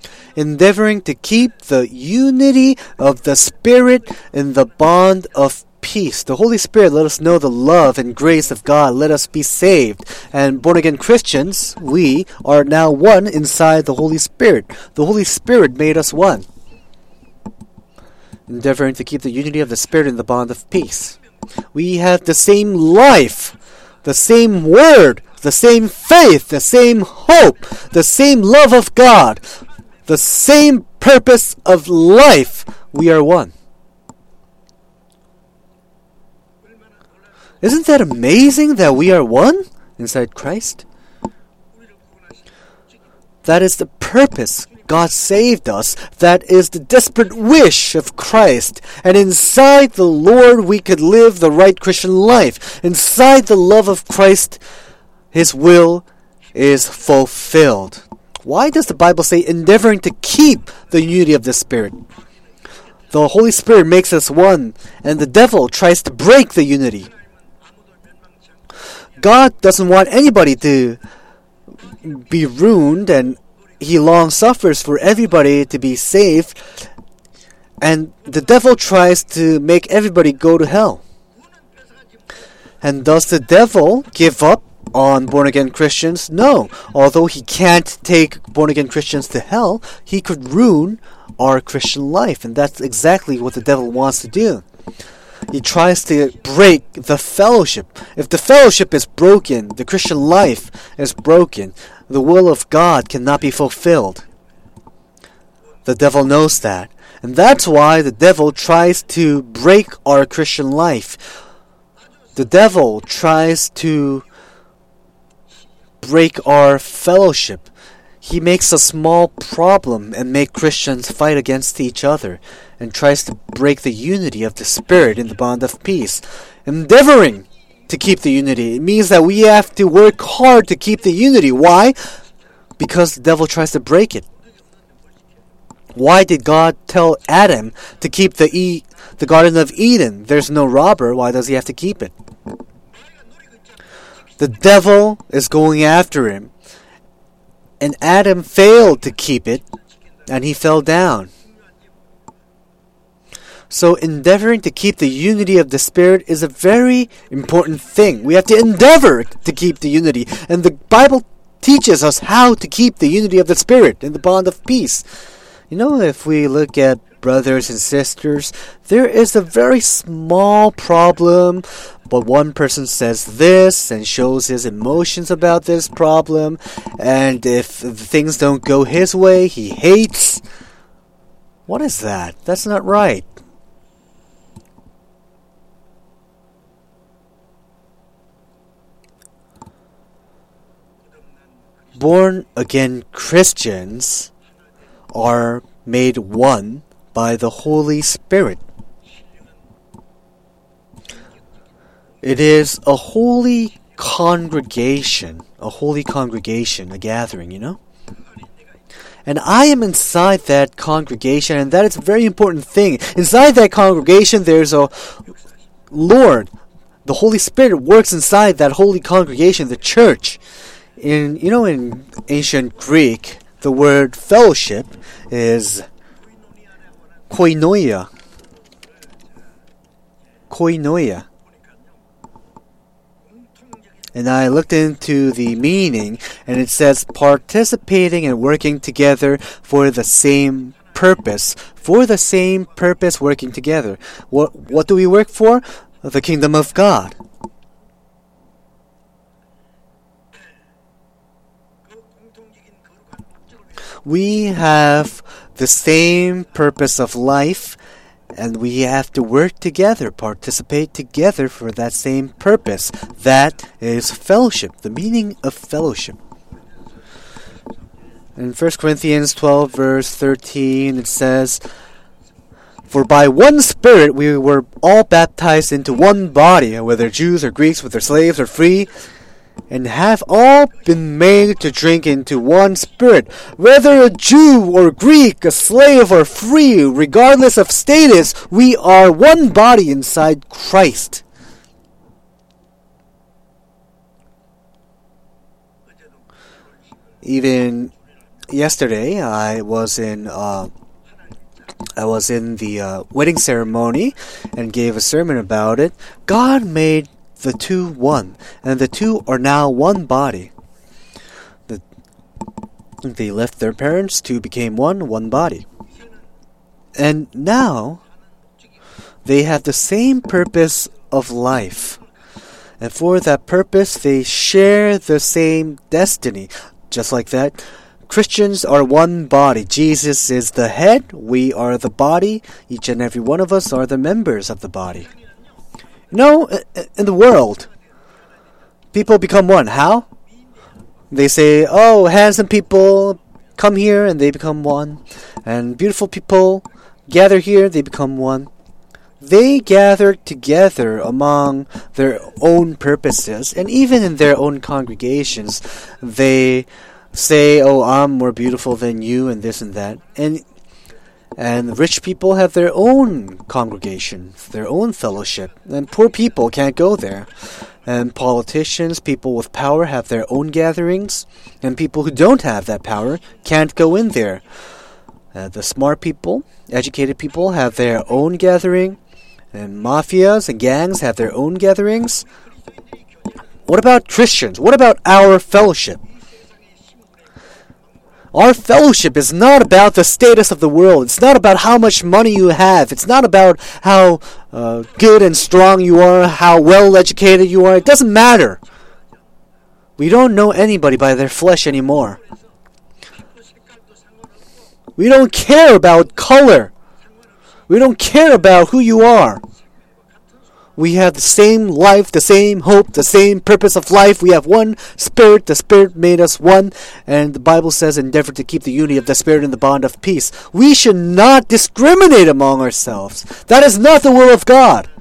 Endeavoring to keep the unity of the Spirit in the bond of peace. The Holy Spirit let us know the love and grace of God. Let us be saved. And born-again Christians, we are now one inside the Holy Spirit. The Holy Spirit made us one, endeavoring to keep the unity of the Spirit in the bond of peace. We have the same life, the same word, the same faith, the same hope, the same love of God, the same purpose of life. We are one. Isn't that amazing that we are one inside Christ? That is the purpose. God saved us. That is the desperate wish of Christ. And inside the Lord we could live the right Christian life. Inside the love of Christ, His will is fulfilled. Why does the Bible say endeavoring to keep the unity of the Spirit? The Holy Spirit makes us one, and the devil tries to break the unity. God doesn't want anybody to be ruined, and He long suffers for everybody to be saved. And the devil tries to make everybody go to hell. And does the devil give up on born-again Christians? No. Although he can't take born-again Christians to hell, he could ruin our Christian life. And that's exactly what the devil wants to do. He tries to break the fellowship. If the fellowship is broken, the Christian life is broken, the will of God cannot be fulfilled. The devil knows that. And that's why the devil tries to break our Christian life. The devil tries to break our fellowship. He makes a small problem and make Christians fight against each other, and tries to break the unity of the Spirit in the bond of peace. Endeavoring to keep the unity. It means that we have to work hard to keep the unity. Why? Because the devil tries to break it. Why did God tell Adam to keep the e- the Garden of Eden? There's no robber. Why does he have to keep it? The devil is going after him. And Adam failed to keep it, and he fell down. So endeavoring to keep the unity of the Spirit is a very important thing. We have to endeavor to keep the unity. And the Bible teaches us how to keep the unity of the Spirit in the bond of peace. You know, if we look at brothers and sisters, there is a very small problem, but one person says this and shows his emotions about this problem, and if things don't go his way, he hates. What is that? That's not right. Born-again Christians are made one by the Holy Spirit. It is a holy congregation, a holy congregation, a gathering, you know? And I am inside that congregation, and that is a very important thing. Inside that congregation, there's a Lord. The Holy Spirit works inside that holy congregation, the church. In, you know, in ancient Greek, the word fellowship is koinonia. Koinonia. And I looked into the meaning, and it says participating and working together for the same purpose. For the same purpose, working together. What, what do we work for? The kingdom of God. We have the same purpose of life, and we have to work together, participate together for that same purpose. That is fellowship, the meaning of fellowship. In First Corinthians twelve, verse thirteen, it says, "For by one Spirit we were all baptized into one body, whether Jews or Greeks, whether slaves or free, and have all been made to drink into one Spirit, whether a Jew or Greek, a slave or free, regardless of status, we are one body inside Christ." Even yesterday, I was in uh, I was in the uh, wedding ceremony and gave a sermon about it. God made the two one, and the two are now one body. The, they left their parents, two became one, one body. And now, they have the same purpose of life. And for that purpose, they share the same destiny. Just like that, Christians are one body. Jesus is the head, we are the body. Each and every one of us are the members of the body. No, in the world, people become one. How? They say, oh, handsome people come here and they become one. And beautiful people gather here, they become one. They gather together among their own purposes. And even in their own congregations, they say, oh, I'm more beautiful than you and this and that. And and rich people have their own congregation, their own fellowship. And poor people can't go there. And politicians, people with power have their own gatherings. And people who don't have that power can't go in there. Uh, the smart people, educated people have their own gathering. And mafias and gangs have their own gatherings. What about Christians? What about our fellowship? Our fellowship is not about the status of the world. It's not about how much money you have. It's not about how uh, good and strong you are, how well educated you are. It doesn't matter. We don't know anybody by their flesh anymore. We don't care about color. We don't care about who you are. We have the same life, the same hope, the same purpose of life. We have one Spirit. The Spirit made us one. And the Bible says, endeavor to keep the unity of the Spirit in the bond of peace. We should not discriminate among ourselves. That is not the will of God.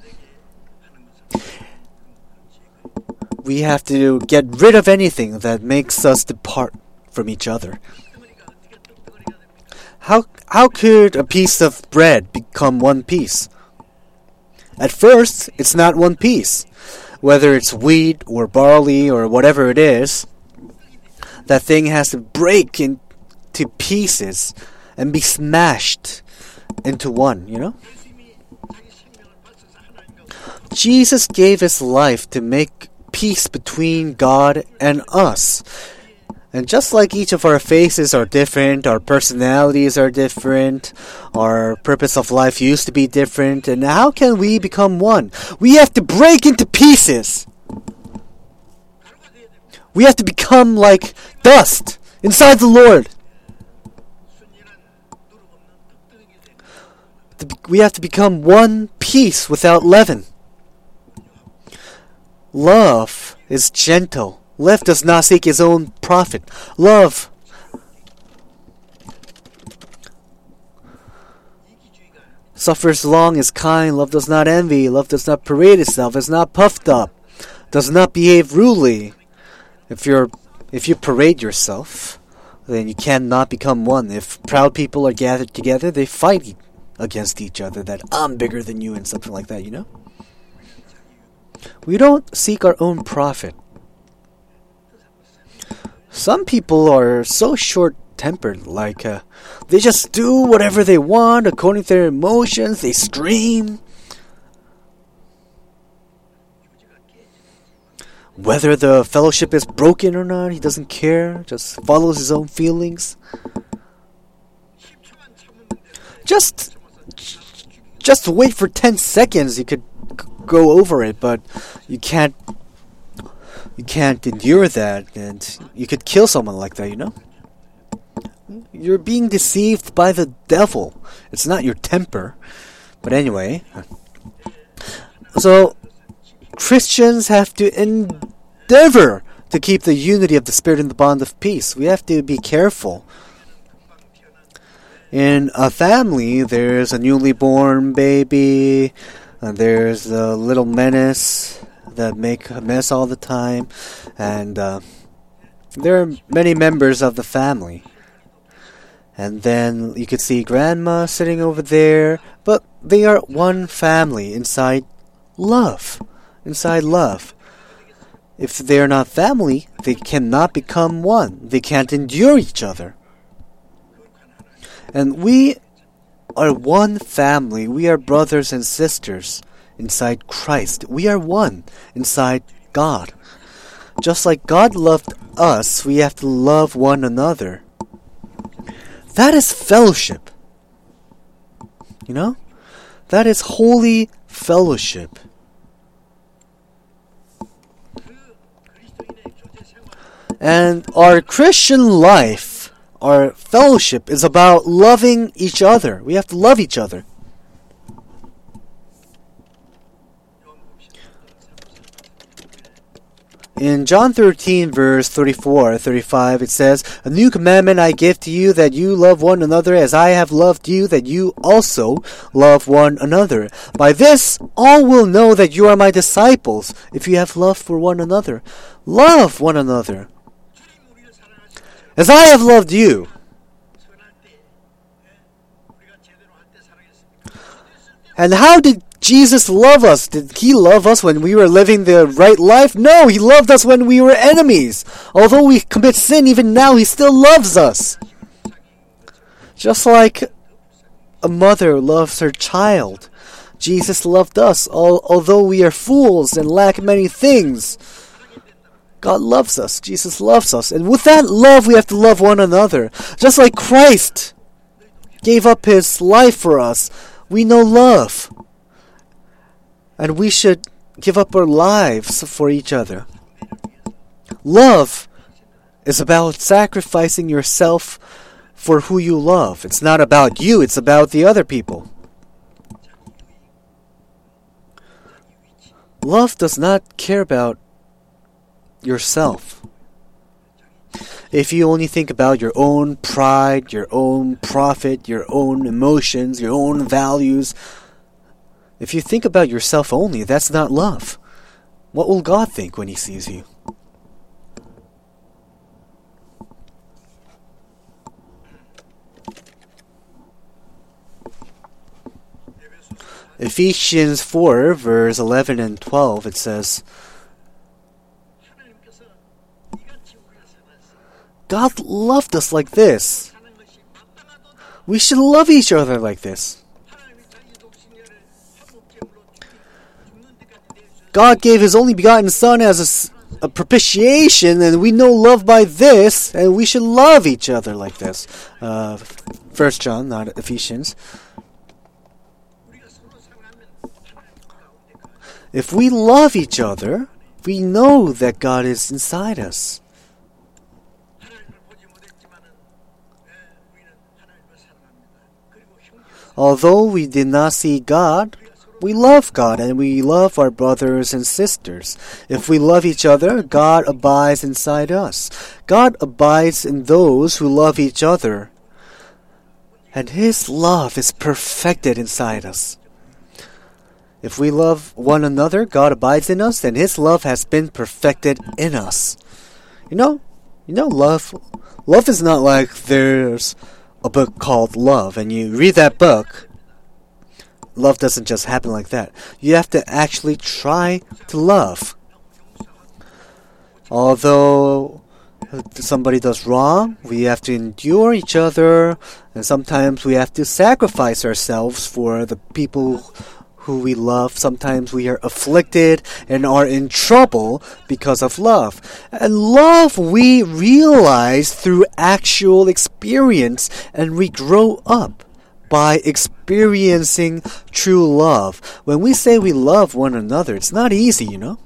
We have to get rid of anything that makes us depart from each other. How how could a piece of bread become one piece? At first, it's not one piece. Whether it's wheat or barley or whatever it is, that thing has to break into pieces and be smashed into one, you know? Jesus gave his life to make peace between God and us. And just like each of our faces are different, our personalities are different, our purpose of life used to be different, and how can we become one? We have to break into pieces. We have to become like dust inside the Lord. We have to become one piece without leaven. Love is gentle. Love does not seek his own profit. Love suffers long, is kind. Love does not envy. Love does not parade itself. Is not puffed up. Does not behave rudely. If you're, if you parade yourself, then you cannot become one. If proud people are gathered together, they fight against each other. That I'm bigger than you and something like that. You know. We don't seek our own profit. Some people are so short-tempered, like, uh, they just do whatever they want according to their emotions, they scream. Whether the fellowship is broken or not, he doesn't care, just follows his own feelings. Just, just wait for ten seconds, you could g- go over it, but you can't You can't endure that, and you could kill someone like that, you know? You're being deceived by the devil. It's not your temper. But anyway. So, Christians have to endeavor to keep the unity of the Spirit in the bond of peace. We have to be careful. In a family, there's a newly born baby, and there's a little menace that make a mess all the time, and uh, there are many members of the family. And then you could see grandma sitting over there, but they are one family inside love. Inside love. If they are not family, they cannot become one. They can't endure each other. And we are one family. We are brothers and sisters inside Christ. We are one inside God. Just like God loved us, we have to love one another. That is fellowship. You know? That is holy fellowship. And our Christian life, our fellowship, is about loving each other. We have to love each other. In John thirteen, verse thirty-four, thirty-five, it says, "A new commandment I give to you, that you love one another as I have loved you, that you also love one another. By this, all will know that you are my disciples, if you have love for one another." Love one another. As I have loved you. And how did Jesus love us? Did he love us when we were living the right life? No, he loved us when we were enemies. Although we commit sin, even now he still loves us. Just like a mother loves her child, Jesus loved us, although we are fools and lack many things. God loves us. Jesus loves us. And with that love, we have to love one another. Just like Christ gave up his life for us, we know love. And we should give up our lives for each other. Love is about sacrificing yourself for who you love. It's not about you, it's about the other people. Love does not care about yourself. If you only think about your own pride, your own profit, your own emotions, your own values, if you think about yourself only, that's not love. What will God think when he sees you? Ephesians four, verse eleven and twelve, it says, God loved us like this. We should love each other like this. God gave his only begotten Son as a, a propitiation, and we know love by this, and we should love each other like this. Uh, First John, not Ephesians. If we love each other, we know that God is inside us. Although we did not see God, we love God and we love our brothers and sisters. If we love each other, God abides inside us. God abides in those who love each other. And his love is perfected inside us. If we love one another, God abides in us, and his love has been perfected in us. You know, you know, love, love is not like there's a book called Love, and you read that book. Love doesn't just happen like that. You have to actually try to love. Although somebody does wrong, we have to endure each other, and sometimes we have to sacrifice ourselves for the people who we love. Sometimes we are afflicted and are in trouble because of love. And love we realize through actual experience, and we grow up by experiencing true love. When we say we love one another, it's not easy, you know?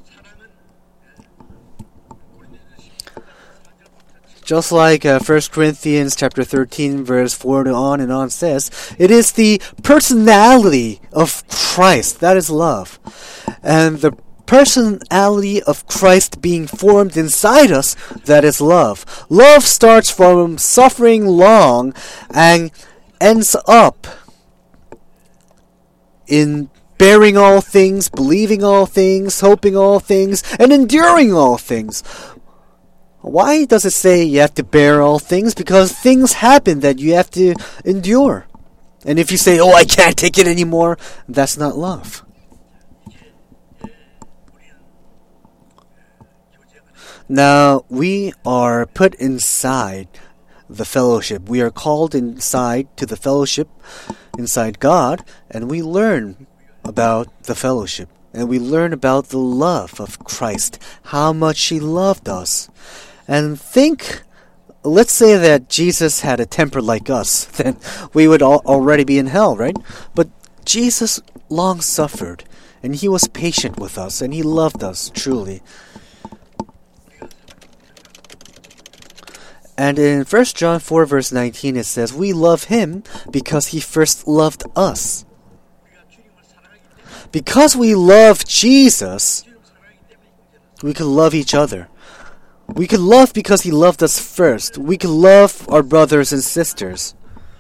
Just like uh, First Corinthians chapter thirteen, verse four to on and on says, it is the personality of Christ that is love. And the personality of Christ being formed inside us, that is love. Love starts from suffering long and ends up in bearing all things, believing all things, hoping all things, and enduring all things. Why does it say you have to bear all things? Because things happen that you have to endure. And if you say, oh, I can't take it anymore, that's not love. Now, we are put inside the fellowship. We are called inside to the fellowship inside God, and we learn about the fellowship. And we learn about the love of Christ, how much He loved us. And think, let's say that Jesus had a temper like us, then we would all already be in hell, right? But Jesus long suffered, and He was patient with us, and He loved us truly. And in First John four verse nineteen it says, we love Him because He first loved us. Because we love Jesus, we can love each other. We can love because He loved us first. We can love our brothers and sisters.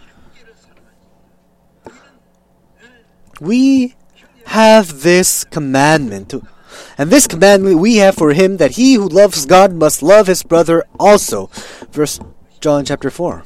We have this commandment, to, and this commandment we have for Him, that he who loves God must love his brother also. First John chapter four.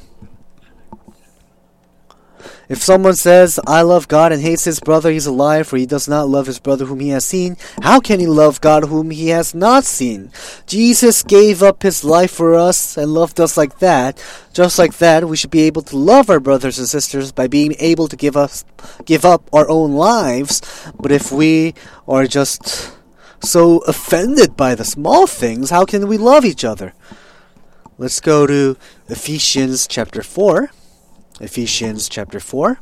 If someone says, I love God, and hates his brother, he's a liar, for he does not love his brother whom he has seen. How can he love God whom he has not seen? Jesus gave up His life for us and loved us like that. Just like that, we should be able to love our brothers and sisters by being able to give us, give up our own lives. But if we are just so offended by the small things, how can we love each other? Let's go to Ephesians chapter four. Ephesians chapter four,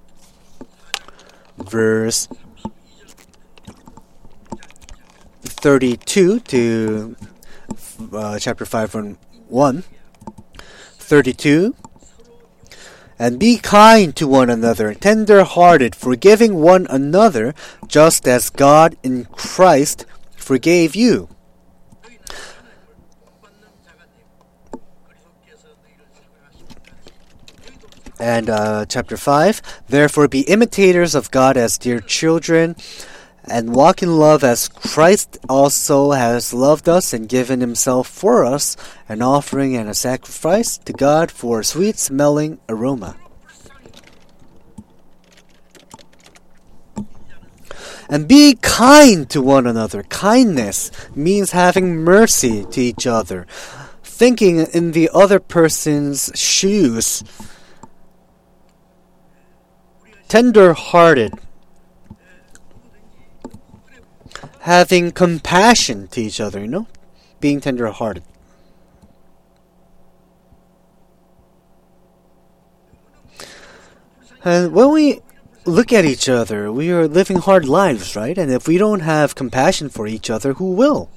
verse thirty-two to uh, chapter five, from one. thirty-two. And be kind to one another, tender-hearted, forgiving one another, just as God in Christ forgave you. And uh, chapter five, therefore be imitators of God as dear children, and walk in love as Christ also has loved us and given Himself for us, an offering and a sacrifice to God for a sweet-smelling aroma. And be kind to one another. Kindness means having mercy to each other, thinking in the other person's shoes. Tender-hearted, having compassion to each other, you know, being tender-hearted. And when we look at each other, we are living hard lives, right? And if we don't have compassion for each other, who will?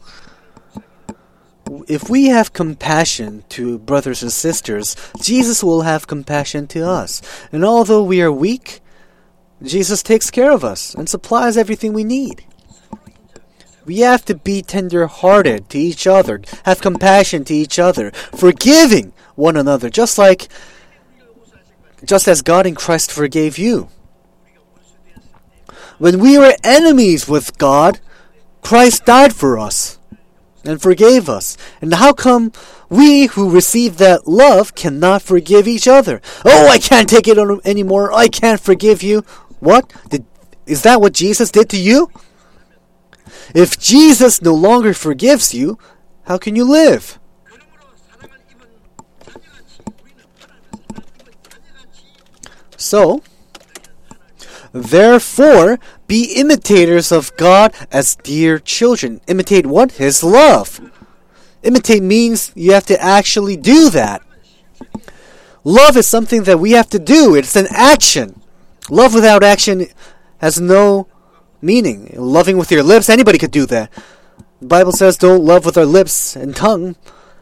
If we have compassion to brothers and sisters, Jesus will have compassion to us. And although we are weak, Jesus takes care of us and supplies everything we need. We have to be tender-hearted to each other, have compassion to each other, forgiving one another, just like, just as God in Christ forgave you. When we were enemies with God, Christ died for us and forgave us. And how come we who receive that love cannot forgive each other? Oh, I can't take it on anymore. I can't forgive you. What? Did, is that what Jesus did to you? If Jesus no longer forgives you, how can you live? So, therefore, be imitators of God as dear children. Imitate what? His love. Imitate means you have to actually do that. Love is something that we have to do. It's an action. Love without action has no meaning. Loving with your lips, anybody could do that. The Bible says don't love with our lips and tongue,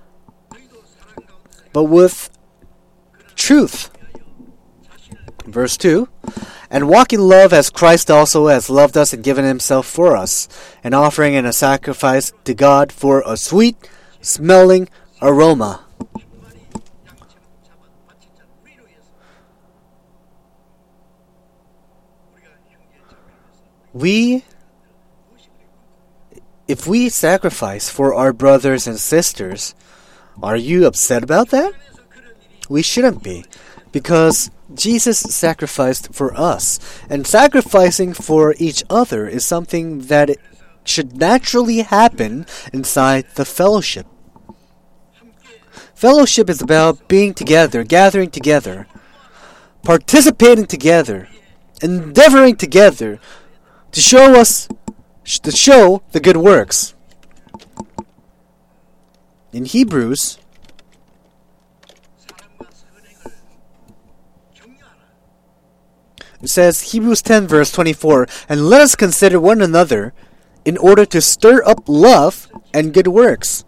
but with truth. Verse two, and walk in love as Christ also has loved us and given Himself for us, an offering and a sacrifice to God for a sweet-smelling aroma. We, if we sacrifice for our brothers and sisters, are you upset about that? We shouldn't be, because Jesus sacrificed for us, and sacrificing for each other is something that it should naturally happen inside the fellowship. Fellowship is about being together, gathering together, participating together, endeavoring together to show us, to show the good works. In Hebrews, it says, Hebrews ten verse twenty-four, and let us consider one another in order to stir up love and good works,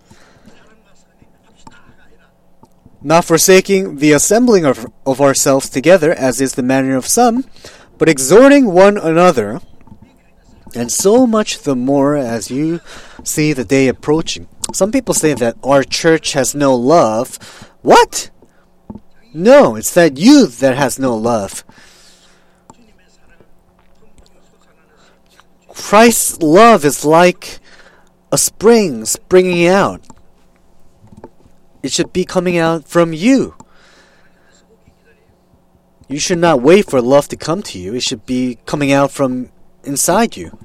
not forsaking the assembling of, of ourselves together, as is the manner of some, but exhorting one another, and so much the more as you see the day approaching. Some people say that our church has no love. What? No, it's that you that has no love. Christ's love is like a spring springing out. It should be coming out from you. You should not wait for love to come to you. It should be coming out from inside you.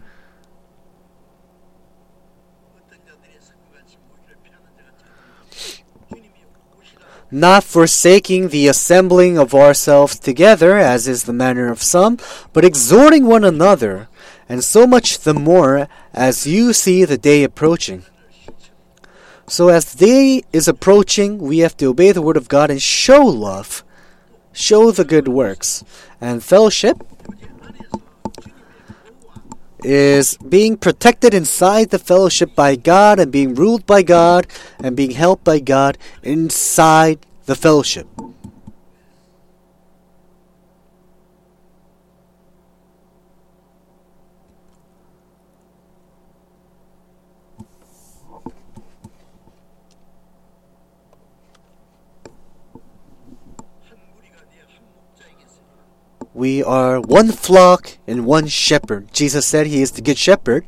Not forsaking the assembling of ourselves together, as is the manner of some, but exhorting one another, and so much the more as you see the day approaching. So as the day is approaching, we have to obey the word of God and show love, show the good works. And fellowship is being protected inside the fellowship by God, and being ruled by God, and being helped by God inside the fellowship. We are one flock and one shepherd. Jesus said he is the good shepherd.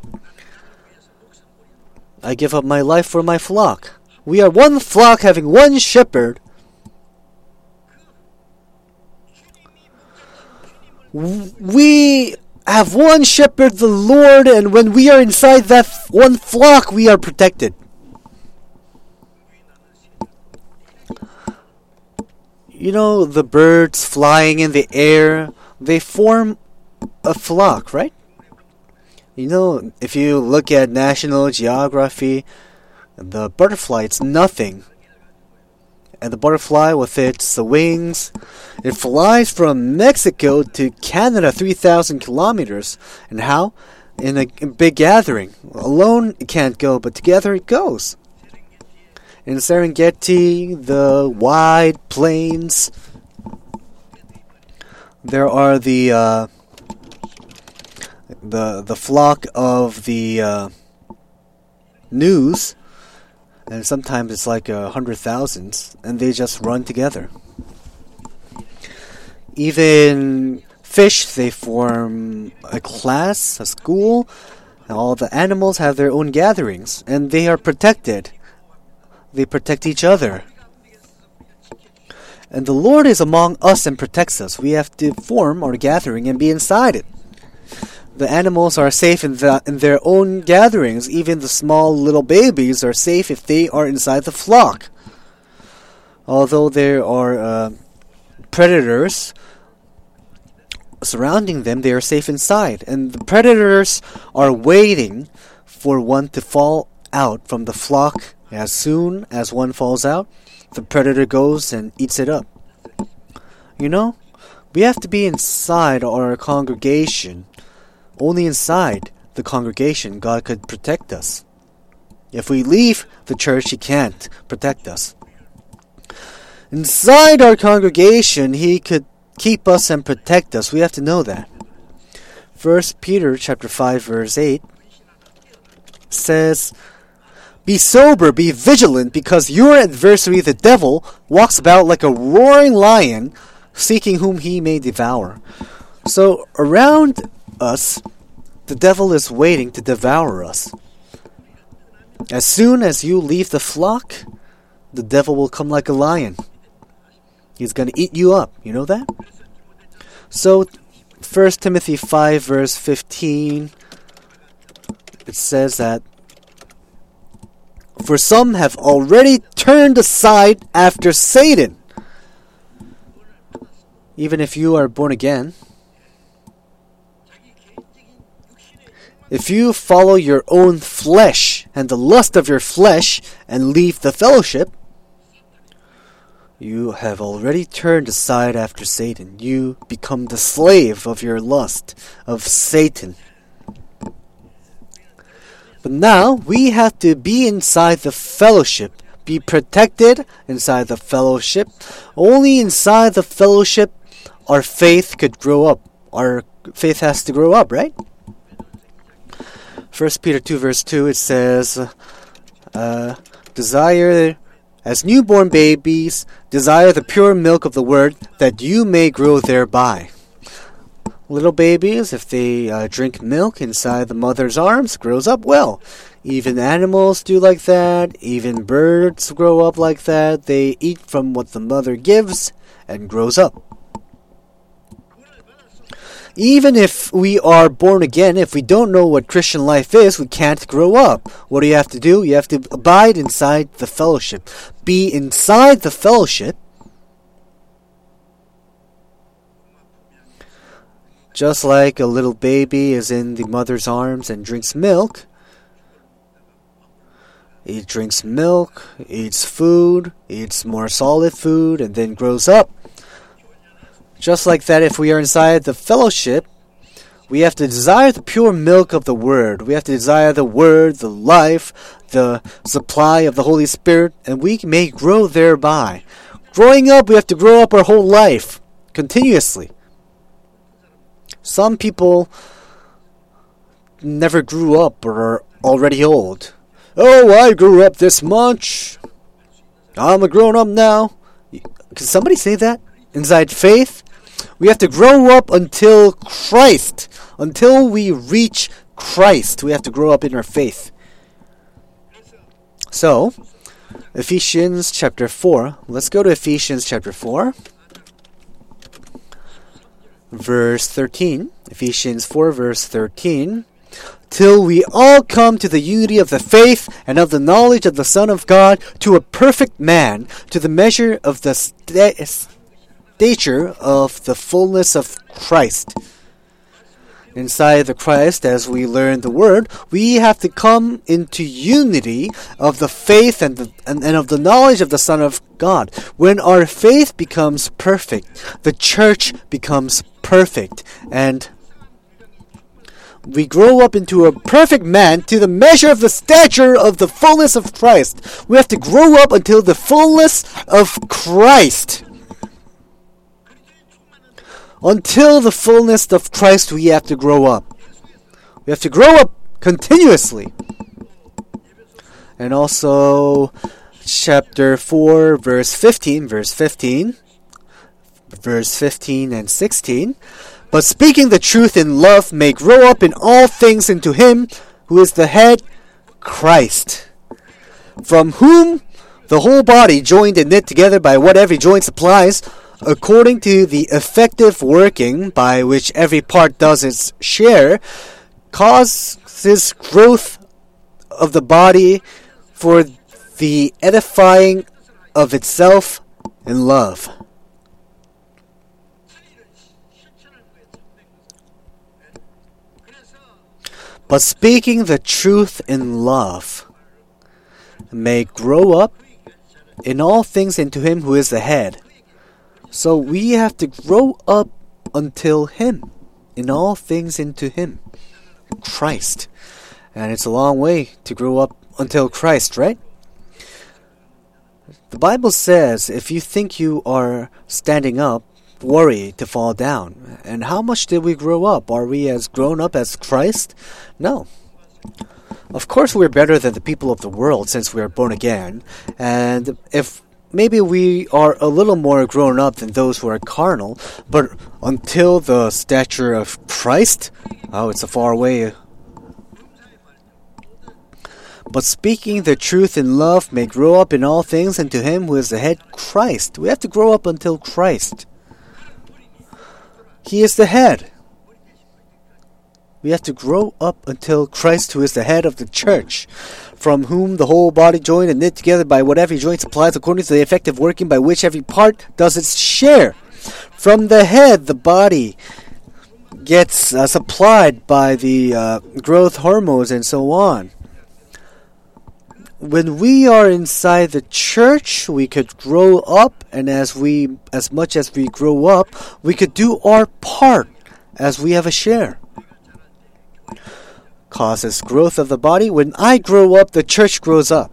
I give up my life for my flock. We are one flock having one shepherd. We have one shepherd, the Lord, and when we are inside that one flock, we are protected. You know, the birds flying in the air, they form a flock, right? You know, if you look at National Geography, the butterfly, it's nothing. And the butterfly with its wings, it flies from Mexico to Canada, three thousand kilometers. And how? In a, a big gathering. Alone it can't go, but together it goes. In Serengeti, the wide plains, there are the uh, the the flock of the uh, news, and sometimes it's like a hundred thousands, and they just run together. Even fish, they form a class, a school, and all the animals have their own gatherings, and they are protected. They protect each other. And the Lord is among us and protects us. We have to form our gathering and be inside it. The animals are safe in, the, in their own gatherings. Even the small little babies are safe if they are inside the flock. Although there are uh, predators surrounding them, they are safe inside. And the predators are waiting for one to fall out from the flock. As soon as one falls out, the predator goes and eats it up. You know, we have to be inside our congregation. Only inside the congregation God could protect us. If we leave the church, He can't protect us. Inside our congregation, He could keep us and protect us. We have to know that. First Peter chapter five verse eight says, "Be sober, be vigilant, because your adversary the devil walks about like a roaring lion, seeking whom he may devour." So around us, the devil is waiting to devour us. As soon as you leave the flock, the devil will come like a lion. He's going to eat you up. You know that? So First Timothy five verse fifteen, it says that, for some have already turned aside after Satan. Even if you are born again, if you follow your own flesh and the lust of your flesh and leave the fellowship, you have already turned aside after Satan. You become the slave of your lust, of Satan. But now we have to be inside the fellowship, be protected inside the fellowship. Only inside the fellowship our faith could grow up. Our faith has to grow up, right? First Peter two verse two, it says, uh, desire, as newborn babies, desire the pure milk of the word, that you may grow thereby. Little babies, if they uh, drink milk inside the mother's arms, grows up well. Even animals do like that. Even birds grow up like that. They eat from what the mother gives and grows up. Even if we are born again, if we don't know what Christian life is, we can't grow up. What do you have to do? You have to abide inside the fellowship. Be inside the fellowship. Just like a little baby is in the mother's arms and drinks milk. It drinks milk, eats food, eats more solid food, and then grows up. Just like that, if we are inside the fellowship, we have to desire the pure milk of the Word. We have to desire the Word, the life, the supply of the Holy Spirit, and we may grow thereby. Growing up, we have to grow up our whole life, continuously. Some people never grew up or are already old. Oh, I grew up this much. I'm a grown-up now. Can somebody say that? Inside faith? We have to grow up until Christ. Until we reach Christ, we have to grow up in our faith. So, Ephesians chapter four. Let's go to Ephesians chapter four. Verse thirteen. Ephesians four verse thirteen. Till we all come to the unity of the faith and of the knowledge of the Son of God, to a perfect man, to the measure of the st- stature of the fullness of Christ. Inside the Christ, as we learn the Word, we have to come into unity of the faith and, the, and, and of the knowledge of the Son of God. When our faith becomes perfect, the church becomes perfect, and we grow up into a perfect man to the measure of the stature of the fullness of Christ. We have to grow up until the fullness of Christ. Until the fullness of Christ, we have to grow up. We have to grow up continuously. And also, chapter four, verse fifteen, verse fifteen, verse fifteen and sixteen. But speaking the truth in love may grow up in all things into Him who is the head, Christ, from whom the whole body, joined and knit together by what every joint supplies, according to the effective working by which every part does its share, causes growth of the body for the edifying of itself in love. But speaking the truth in love may grow up in all things into Him who is the head. So we have to grow up until Him, in all things into Him, Christ. And it's a long way to grow up until Christ, right? The Bible says if you think you are standing up, worry to fall down. And how much did we grow up? Are we as grown up as Christ? No. Of course we're better than the people of the world since we are born again. And if maybe we are a little more grown up than those who are carnal, but until the stature of Christ, oh, it's a far way. But speaking the truth in love may grow up in all things into Him who is the head, Christ. We have to grow up until Christ. He is the head. We have to grow up until Christ, who is the head of the church, from whom the whole body joined and knit together by what every joint supplies according to the effective working by which every part does its share. From the head, the body gets uh, supplied by the uh, growth hormones and so on. When we are inside the church, we could grow up, and as we, as much as we grow up, we could do our part as we have a share. Causes growth of the body. When I grow up, the church grows up.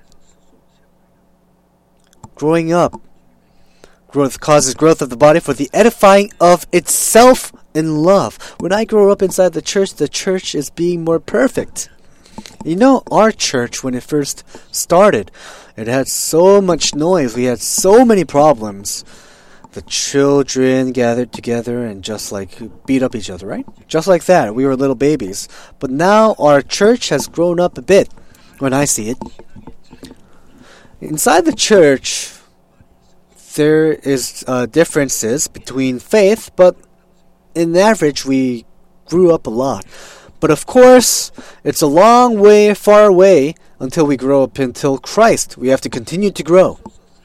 Growing up growth causes growth of the body for the edifying of itself in love. When I grow up inside the church, the church is being more perfect. You know, our church, when it first started, it had so much noise. We had so many problems. The children gathered together and just like beat up each other, right? Just like that. We were little babies. But now our church has grown up a bit when I see it. Inside the church, there is uh, differences between faith, but in average, we grew up a lot. But of course, it's a long way, far away until we grow up until Christ. We have to continue to grow.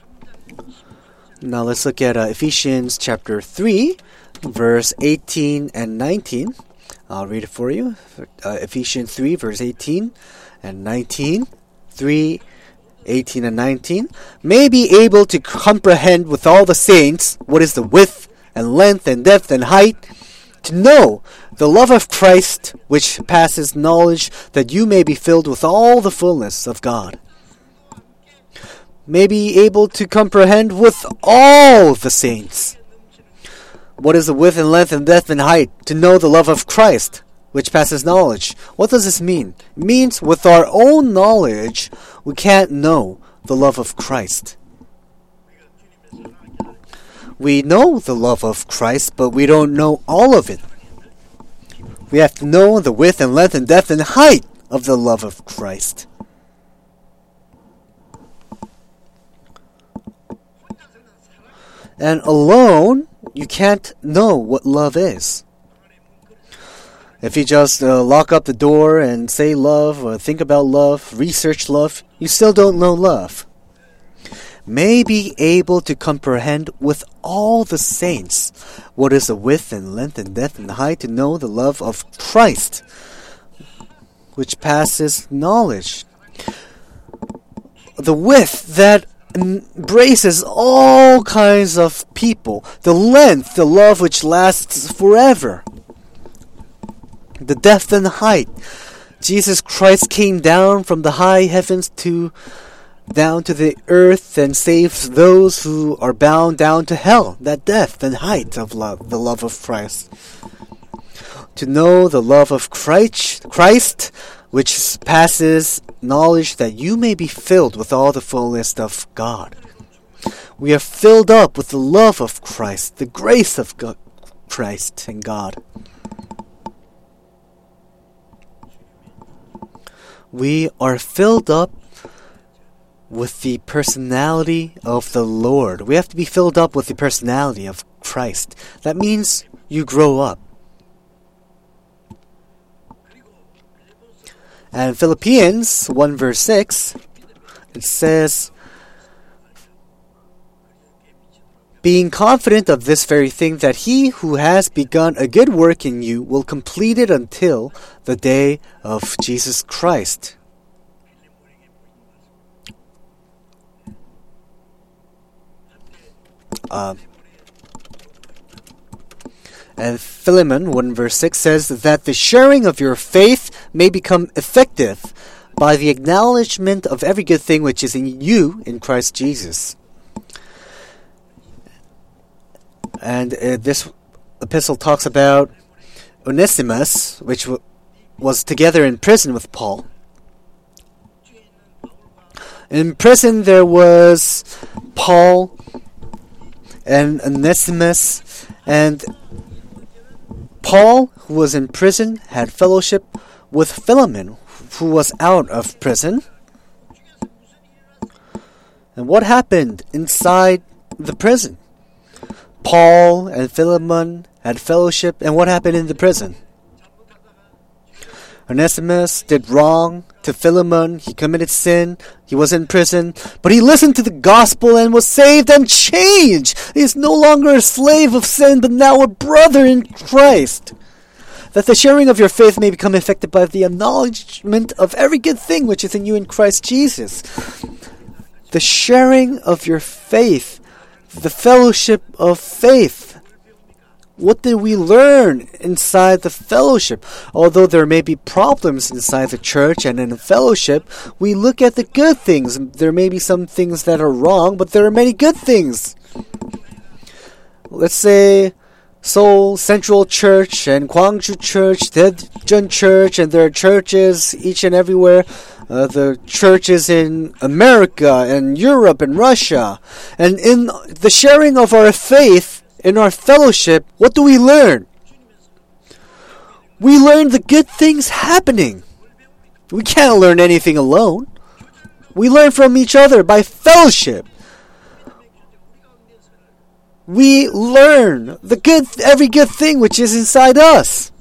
Now let's look at uh, Ephesians chapter three, verse eighteen and nineteen. I'll read it for you. Uh, Ephesians three, verse eighteen and nineteen. three, eighteen and nineteen. May be able to comprehend with all the saints what is the width and length and depth and height, to know the love of Christ which passes knowledge, that you may be filled with all the fullness of God. May be able to comprehend with all the saints what is the width and length and depth and height, to know the love of Christ which passes knowledge. What does this mean? It means with our own knowledge we can't know the love of Christ. We know the love of Christ, but we don't know all of it. We have to know the width and length and depth and height of the love of Christ. And alone, you can't know what love is. If you just uh, lock up the door and say love, or think about love, research love, you still don't know love. May be able to comprehend with all the saints what is the width and length and depth and height, to know the love of Christ, which passes knowledge. The width that embraces all kinds of people. The length, the love which lasts forever. The depth and height. Jesus Christ came down from the high heavens to down to the earth and saves those who are bound down to hell. That depth and height of love, the love of Christ. To know the love of Christ, Christ, which passes knowledge, that you may be filled with all the fullness of God. We are filled up with the love of Christ, the grace of God, Christ and God. We are filled up with the personality of the Lord. We have to be filled up with the personality of Christ. That means you grow up. And Philippians one verse six, it says, being confident of this very thing, that he who has begun a good work in you will complete it until the day of Jesus Christ. Uh, and Philemon one verse six says that the sharing of your faith may become effective by the acknowledgement of every good thing which is in you in Christ Jesus. And uh, this epistle talks about Onesimus, which w- was together in prison with Paul. In prison there was Paul and Onesimus, and Paul, who was in prison, had fellowship with Philemon, who was out of prison. And what happened inside the prison? Paul and Philemon had fellowship, and what happened in the prison? Onesimus did wrong to Philemon. He committed sin. He was in prison. But he listened to the gospel and was saved and changed. He is no longer a slave of sin, but now a brother in Christ. That the sharing of your faith may become effective by the acknowledgement of every good thing which is in you in Christ Jesus. The sharing of your faith. The fellowship of faith. What did we learn inside the fellowship? Although there may be problems inside the church and in the fellowship, we look at the good things. There may be some things that are wrong, but there are many good things. Let's say Seoul Central Church and Gwangju Church, Daejeon Church, and there are churches each and everywhere. Uh, the churches in America and Europe and Russia. And in the sharing of our faith, in our fellowship, what do we learn? We learn the good things happening. We can't learn anything alone. We learn from each other by fellowship. We learn the good, every good thing which is inside us.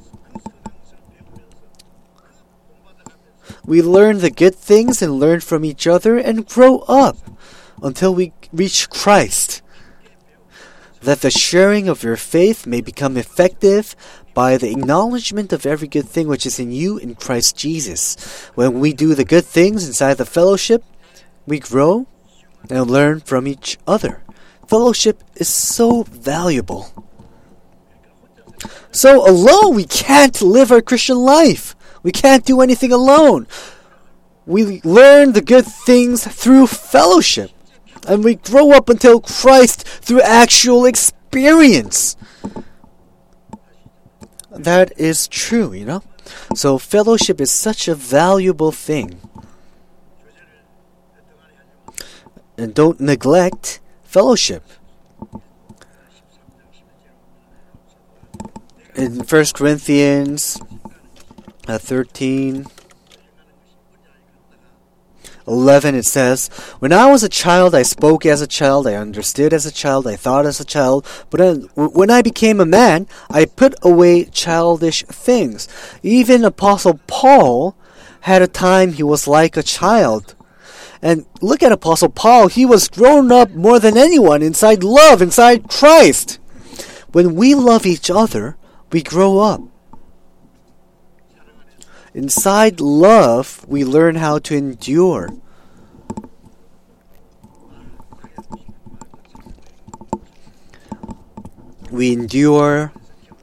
We learn the good things and learn from each other and grow up until we reach Christ. That the sharing of your faith may become effective by the acknowledgement of every good thing which is in you in Christ Jesus. When we do the good things inside the fellowship, we grow and learn from each other. Fellowship is so valuable. So alone we can't live our Christian life. We can't do anything alone. We learn the good things through fellowship. And we grow up until Christ through actual experience. That is true, you know. So fellowship is such a valuable thing. And don't neglect fellowship. In First Corinthians uh, thirteen... eleven, it says, when I was a child, I spoke as a child, I understood as a child, I thought as a child, but when I became a man, I put away childish things. Even Apostle Paul had a time he was like a child. And look at Apostle Paul, he was grown up more than anyone inside love, inside Christ. When we love each other, we grow up. Inside love, we learn how to endure. We endure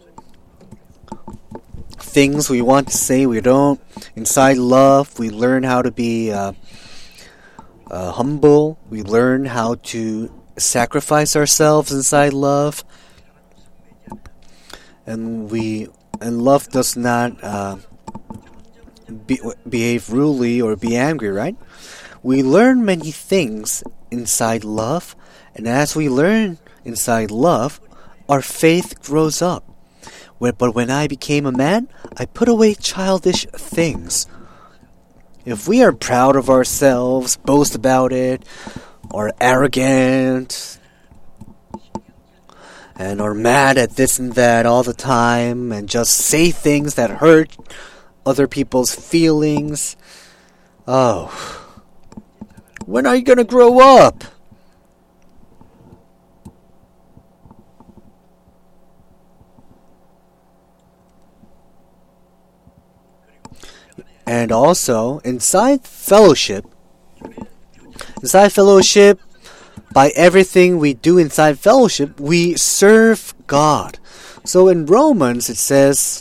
things we want to say, we don't. Inside love, we learn how to be uh, uh, humble. We learn how to sacrifice ourselves inside love. And we, and love does not uh, Be, behave rudely or be angry, right? We learn many things inside love, and as we learn inside love, our faith grows up. But when I became a man, I put away childish things. If we are proud of ourselves, boast about it, or arrogant, and are mad at this and that all the time, and just say things that hurt other people's feelings. Oh, when are you gonna grow up? And also, inside fellowship, inside fellowship, by everything we do inside fellowship, we serve God. So in Romans, it says,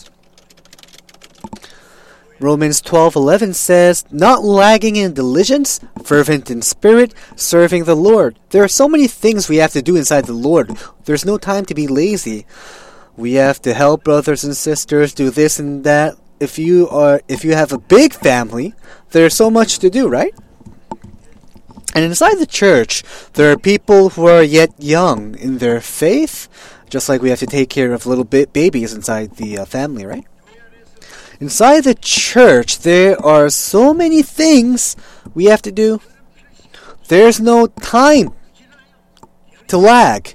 Romans twelve eleven says, not lagging in diligence, fervent in spirit, serving the Lord. There are so many things we have to do inside the Lord. There's no time to be lazy. We have to help brothers and sisters, do this and that. If you are, if you have a big family, there's so much to do, right? And inside the church, there are people who are yet young in their faith, just like we have to take care of little bit babies inside the uh, family, right? Inside the church, there are so many things we have to do. There's no time to lag.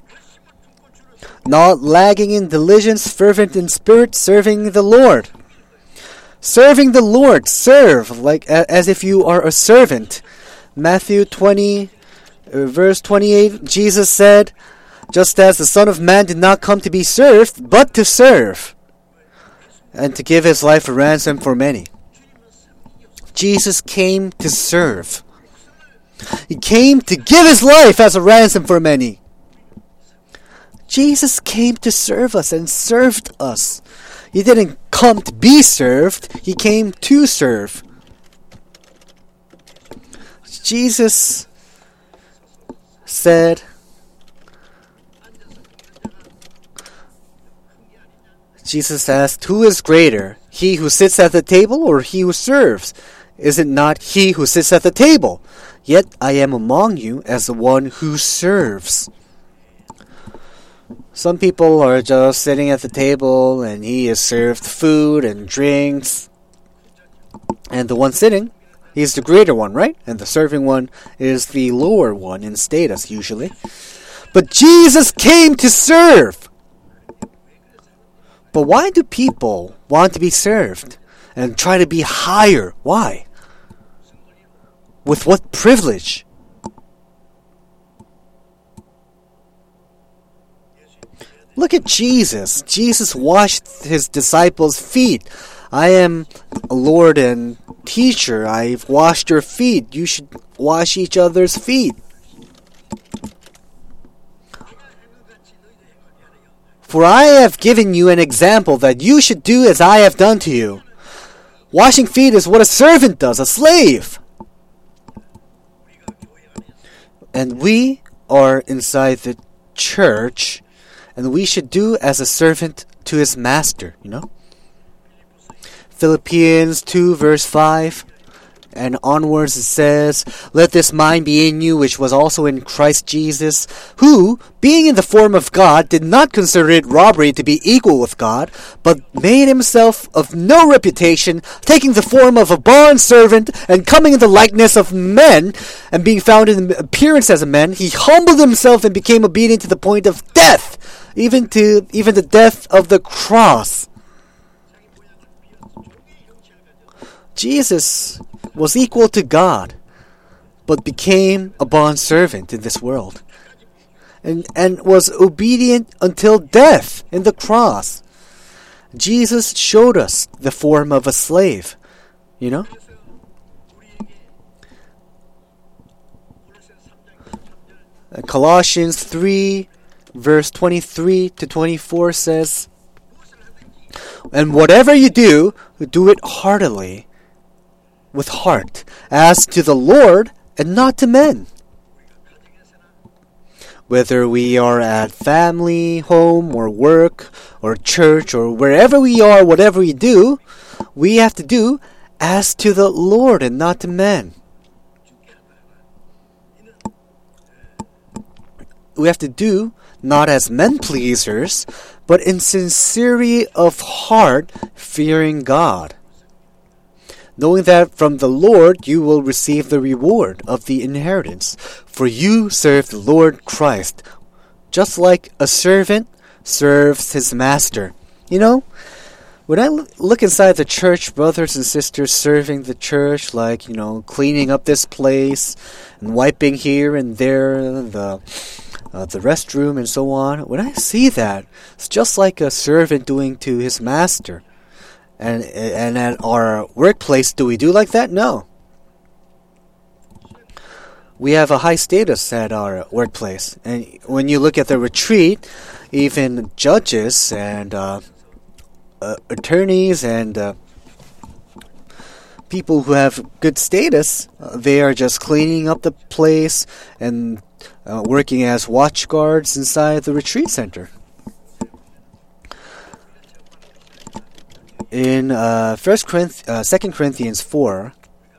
Not lagging in diligence, fervent in spirit, serving the Lord. Serving the Lord. Serve, like as if you are a servant. Matthew twenty, uh, verse twenty-eight, Jesus said, just as the Son of Man did not come to be served, but to serve, and to give his life a ransom for many. Jesus came to serve. He came to give his life as a ransom for many. Jesus came to serve us and served us. He didn't come to be served. He came to serve. Jesus said, Jesus asked, who is greater, he who sits at the table or he who serves? Is it not he who sits at the table? Yet I am among you as the one who serves. Some people are just sitting at the table and he is served food and drinks. And the one sitting, he's the greater one, right? And the serving one is the lower one in status, usually. But Jesus came to serve. But why do people want to be served and try to be higher? Why? With what privilege? Look at Jesus. Jesus washed his disciples' feet. I am a Lord and teacher. I've washed your feet. You should wash each other's feet. For I have given you an example that you should do as I have done to you. Washing feet is what a servant does, a slave. And we are inside the church, and we should do as a servant to his master, you know? Philippians two verse five and onwards it says, let this mind be in you which was also in Christ Jesus, who, being in the form of God, did not consider it robbery to be equal with God, but made himself of no reputation, taking the form of a bondservant, and coming in the likeness of men, and being found in appearance as a man, he humbled himself and became obedient to the point of death, even to even the death of the cross. Jesus was equal to God, but became a bondservant in this world, and and was obedient until death in the cross. Jesus showed us the form of a slave, you know. Colossians three, verse twenty-three to twenty-four says, and whatever you do, do it heartily, with heart, as to the Lord and not to men. Whether we are at family, home, or work, or church, or wherever we are, whatever we do, we have to do as to the Lord and not to men. We have to do not as men pleasers, but in sincerity of heart, fearing God, knowing that from the Lord you will receive the reward of the inheritance. For you serve the Lord Christ, just like a servant serves his master. You know, when I look inside the church, brothers and sisters serving the church, like, you know, cleaning up this place, and wiping here and there, the uh, the restroom and so on, when I see that, it's just like a servant doing to his master. And and at our workplace, do we do like that? No. We have a high status at our workplace. And when you look at the retreat, even judges and uh, uh, attorneys and uh, people who have good status, uh, they are just cleaning up the place and uh, working as watch guards inside the retreat center. In uh, First Corinth, uh, Second Corinthians four,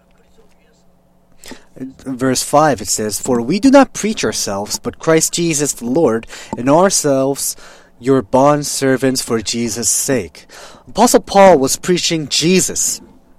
verse five, it says, for we do not preach ourselves, but Christ Jesus the Lord, and ourselves your bondservants for Jesus' sake. Apostle Paul was preaching Jesus.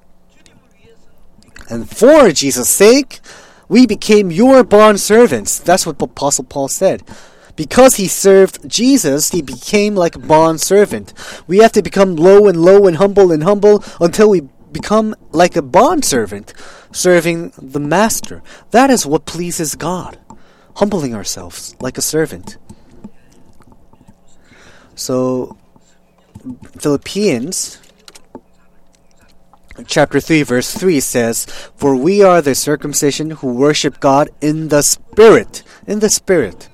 And for Jesus' sake, we became your bondservants. That's what Apostle Paul said. Because he served Jesus, he became like a bondservant. We have to become low and low and humble and humble until we become like a bondservant, serving the master. That is what pleases God, humbling ourselves like a servant. So, Philippians chapter three verse three says, "For we are the circumcision who worship God in the Spirit." In the Spirit.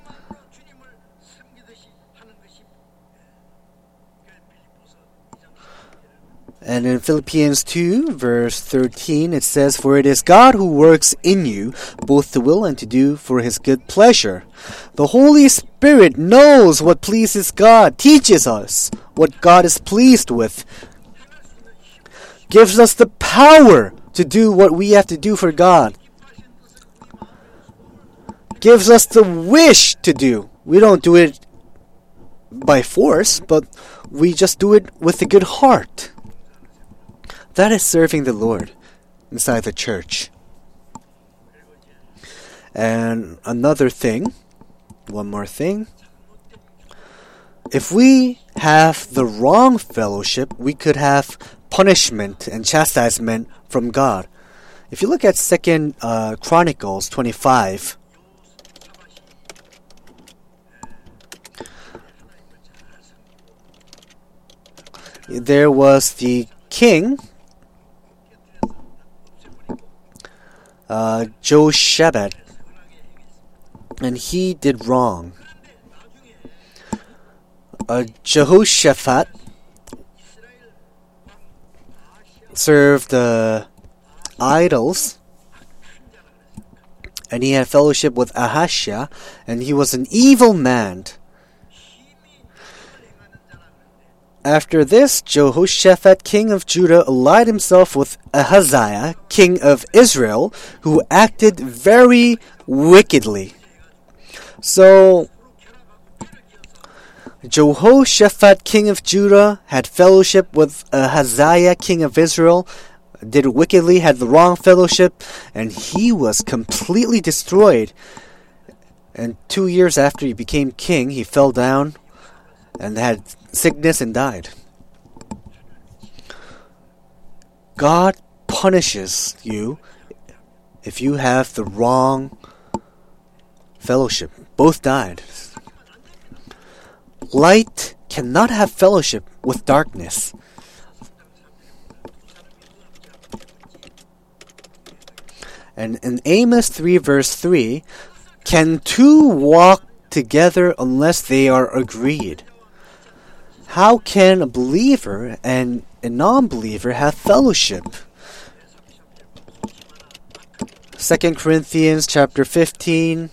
And in Philippians two verse thirteen it says, "For it is God who works in you, both to will and to do for His good pleasure." The Holy Spirit knows what pleases God, teaches us what God is pleased with, gives us the power to do what we have to do for God, gives us the wish to do. We don't do it by force, but we just do it with a good heart. That is serving the Lord inside the church. And another thing, one more thing. If we have the wrong fellowship, we could have punishment and chastisement from God. If you look at Second uh, Chronicles twenty-five, there was the king, uh, Jehoshaphat, and he did wrong. Uh, Jehoshaphat served uh, idols, and he had fellowship with Ahaziah, and he was an evil man. After this, Jehoshaphat, king of Judah, allied himself with Ahaziah, king of Israel, who acted very wickedly. So, Jehoshaphat, king of Judah, had fellowship with Ahaziah, king of Israel, did wickedly, had the wrong fellowship, and he was completely destroyed. And two years after he became king, he fell down and had sickness and died. God punishes you if you have the wrong fellowship. Both died. Light cannot have fellowship with darkness. And in Amos three verse three, "Can two walk together unless they are agreed?" How can a believer and a non-believer have fellowship? Second Corinthians chapter fifteen.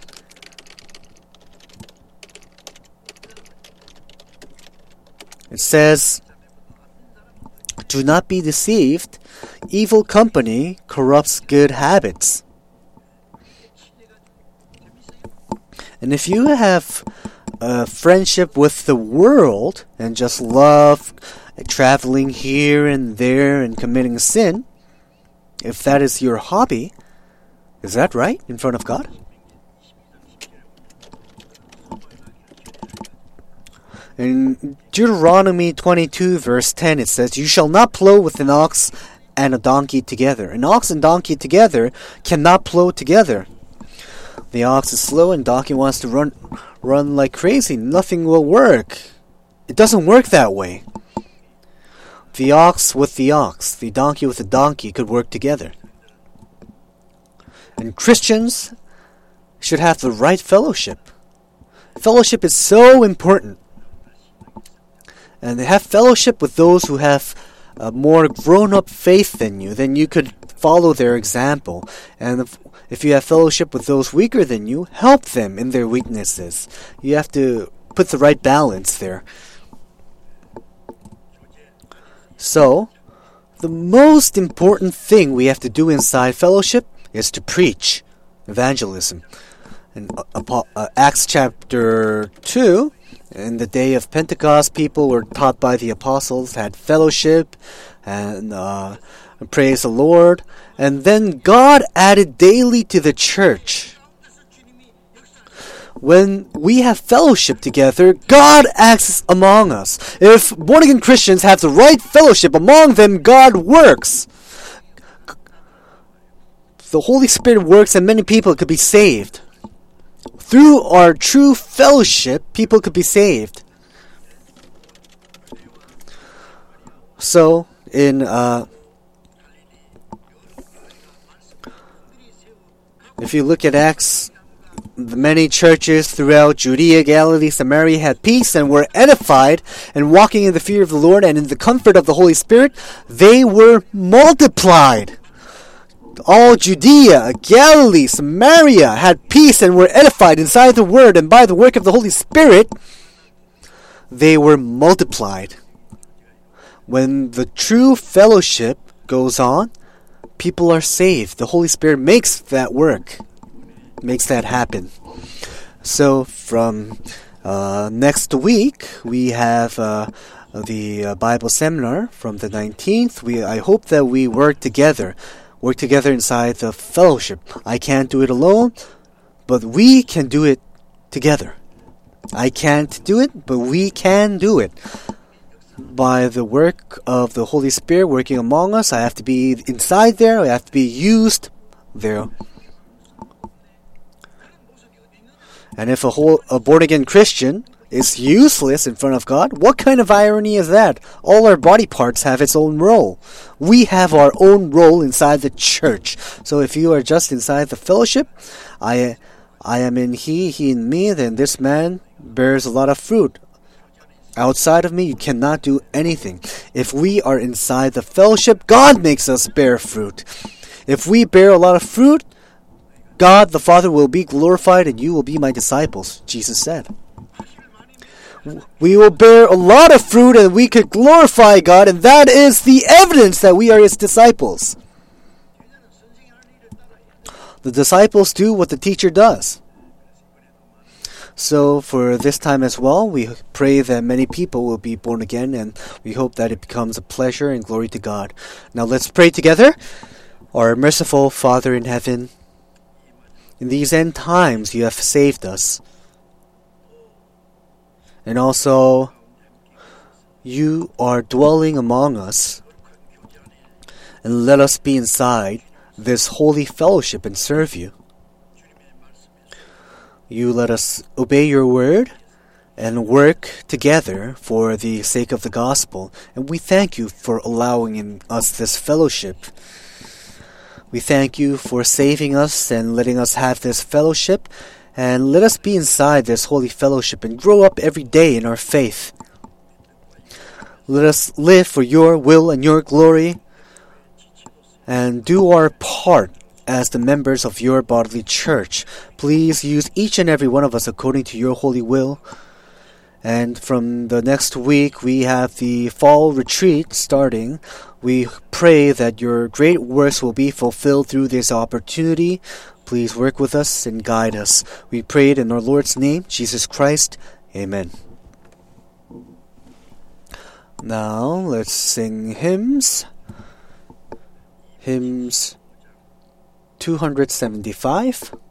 It says, "Do not be deceived. Evil company corrupts good habits." And if you have a friendship with the world and just love traveling here and there and committing sin, if that is your hobby, is that right in front of God? In Deuteronomy twenty-two verse ten it says, "You shall not plow with an ox and a donkey together." An ox and donkey together cannot plow together. The ox is slow and donkey wants to run run like crazy. Nothing will work. It doesn't work that way. The ox with the ox, the donkey with the donkey could work together. And Christians should have the right fellowship. Fellowship is so important. And they have fellowship with those who have a more grown-up faith than you. Then you could follow their example. And if, if you have fellowship with those weaker than you, help them in their weaknesses. You have to put the right balance there. So, the most important thing we have to do inside fellowship is to preach evangelism. In uh, uh, Acts chapter two, in the day of Pentecost, people were taught by the apostles, had fellowship, and uh, praise the Lord. And then God added daily to the church. when we have fellowship together, God acts among us. If born-again Christians have the right fellowship among them, God works. The Holy Spirit works and many people could be saved. Through our true fellowship, people could be saved. So, in uh, if you look at Acts, the many churches throughout Judea, Galilee, Samaria had peace and were edified, and walking in the fear of the Lord and in the comfort of the Holy Spirit, they were multiplied. All Judea, Galilee, Samaria had peace and were edified inside the Word, and by the work of the Holy Spirit, they were multiplied. When the true fellowship goes on, people are saved. The Holy Spirit makes that work, makes that happen. So from uh, next week, we have uh, the uh, Bible seminar from the nineteenth. We I hope that we work together, work together inside the fellowship. I can't do it alone, but we can do it together. I can't do it, but we can do it. By the work of the Holy Spirit working among us, I have to be inside there, I have to be used there. And if a whole a born-again Christian is useless in front of God, what kind of irony is that? All our body parts have its own role. We have our own role inside the church. So if you are just inside the fellowship, I, I am in he, he in me, then this man bears a lot of fruit. Outside of me, you cannot do anything. If we are inside the fellowship, God makes us bear fruit. If we bear a lot of fruit, God the Father will be glorified and you will be my disciples, Jesus said. We will bear a lot of fruit and we could glorify God, and that is the evidence that we are His disciples. The disciples do what the teacher does. So for this time as well, we pray that many people will be born again, and we hope that it becomes a pleasure and glory to God. Now let's pray together. Our merciful Father in heaven, in these end times you have saved us. And also, you are dwelling among us. And let us be inside this holy fellowship and serve you. You let us obey your word and work together for the sake of the gospel. And we thank you for allowing in us this fellowship. We thank you for saving us and letting us have this fellowship. And let us be inside this holy fellowship and grow up every day in our faith. Let us live for your will and your glory and do our part as the members of your bodily church. Please use each and every one of us according to your holy will. And from the next week, we have the fall retreat starting. We pray that your great works will be fulfilled through this opportunity. Please work with us and guide us. We pray it in our Lord's name, Jesus Christ. Amen. Now, let's sing hymns. Hymns two hundred seventy-five.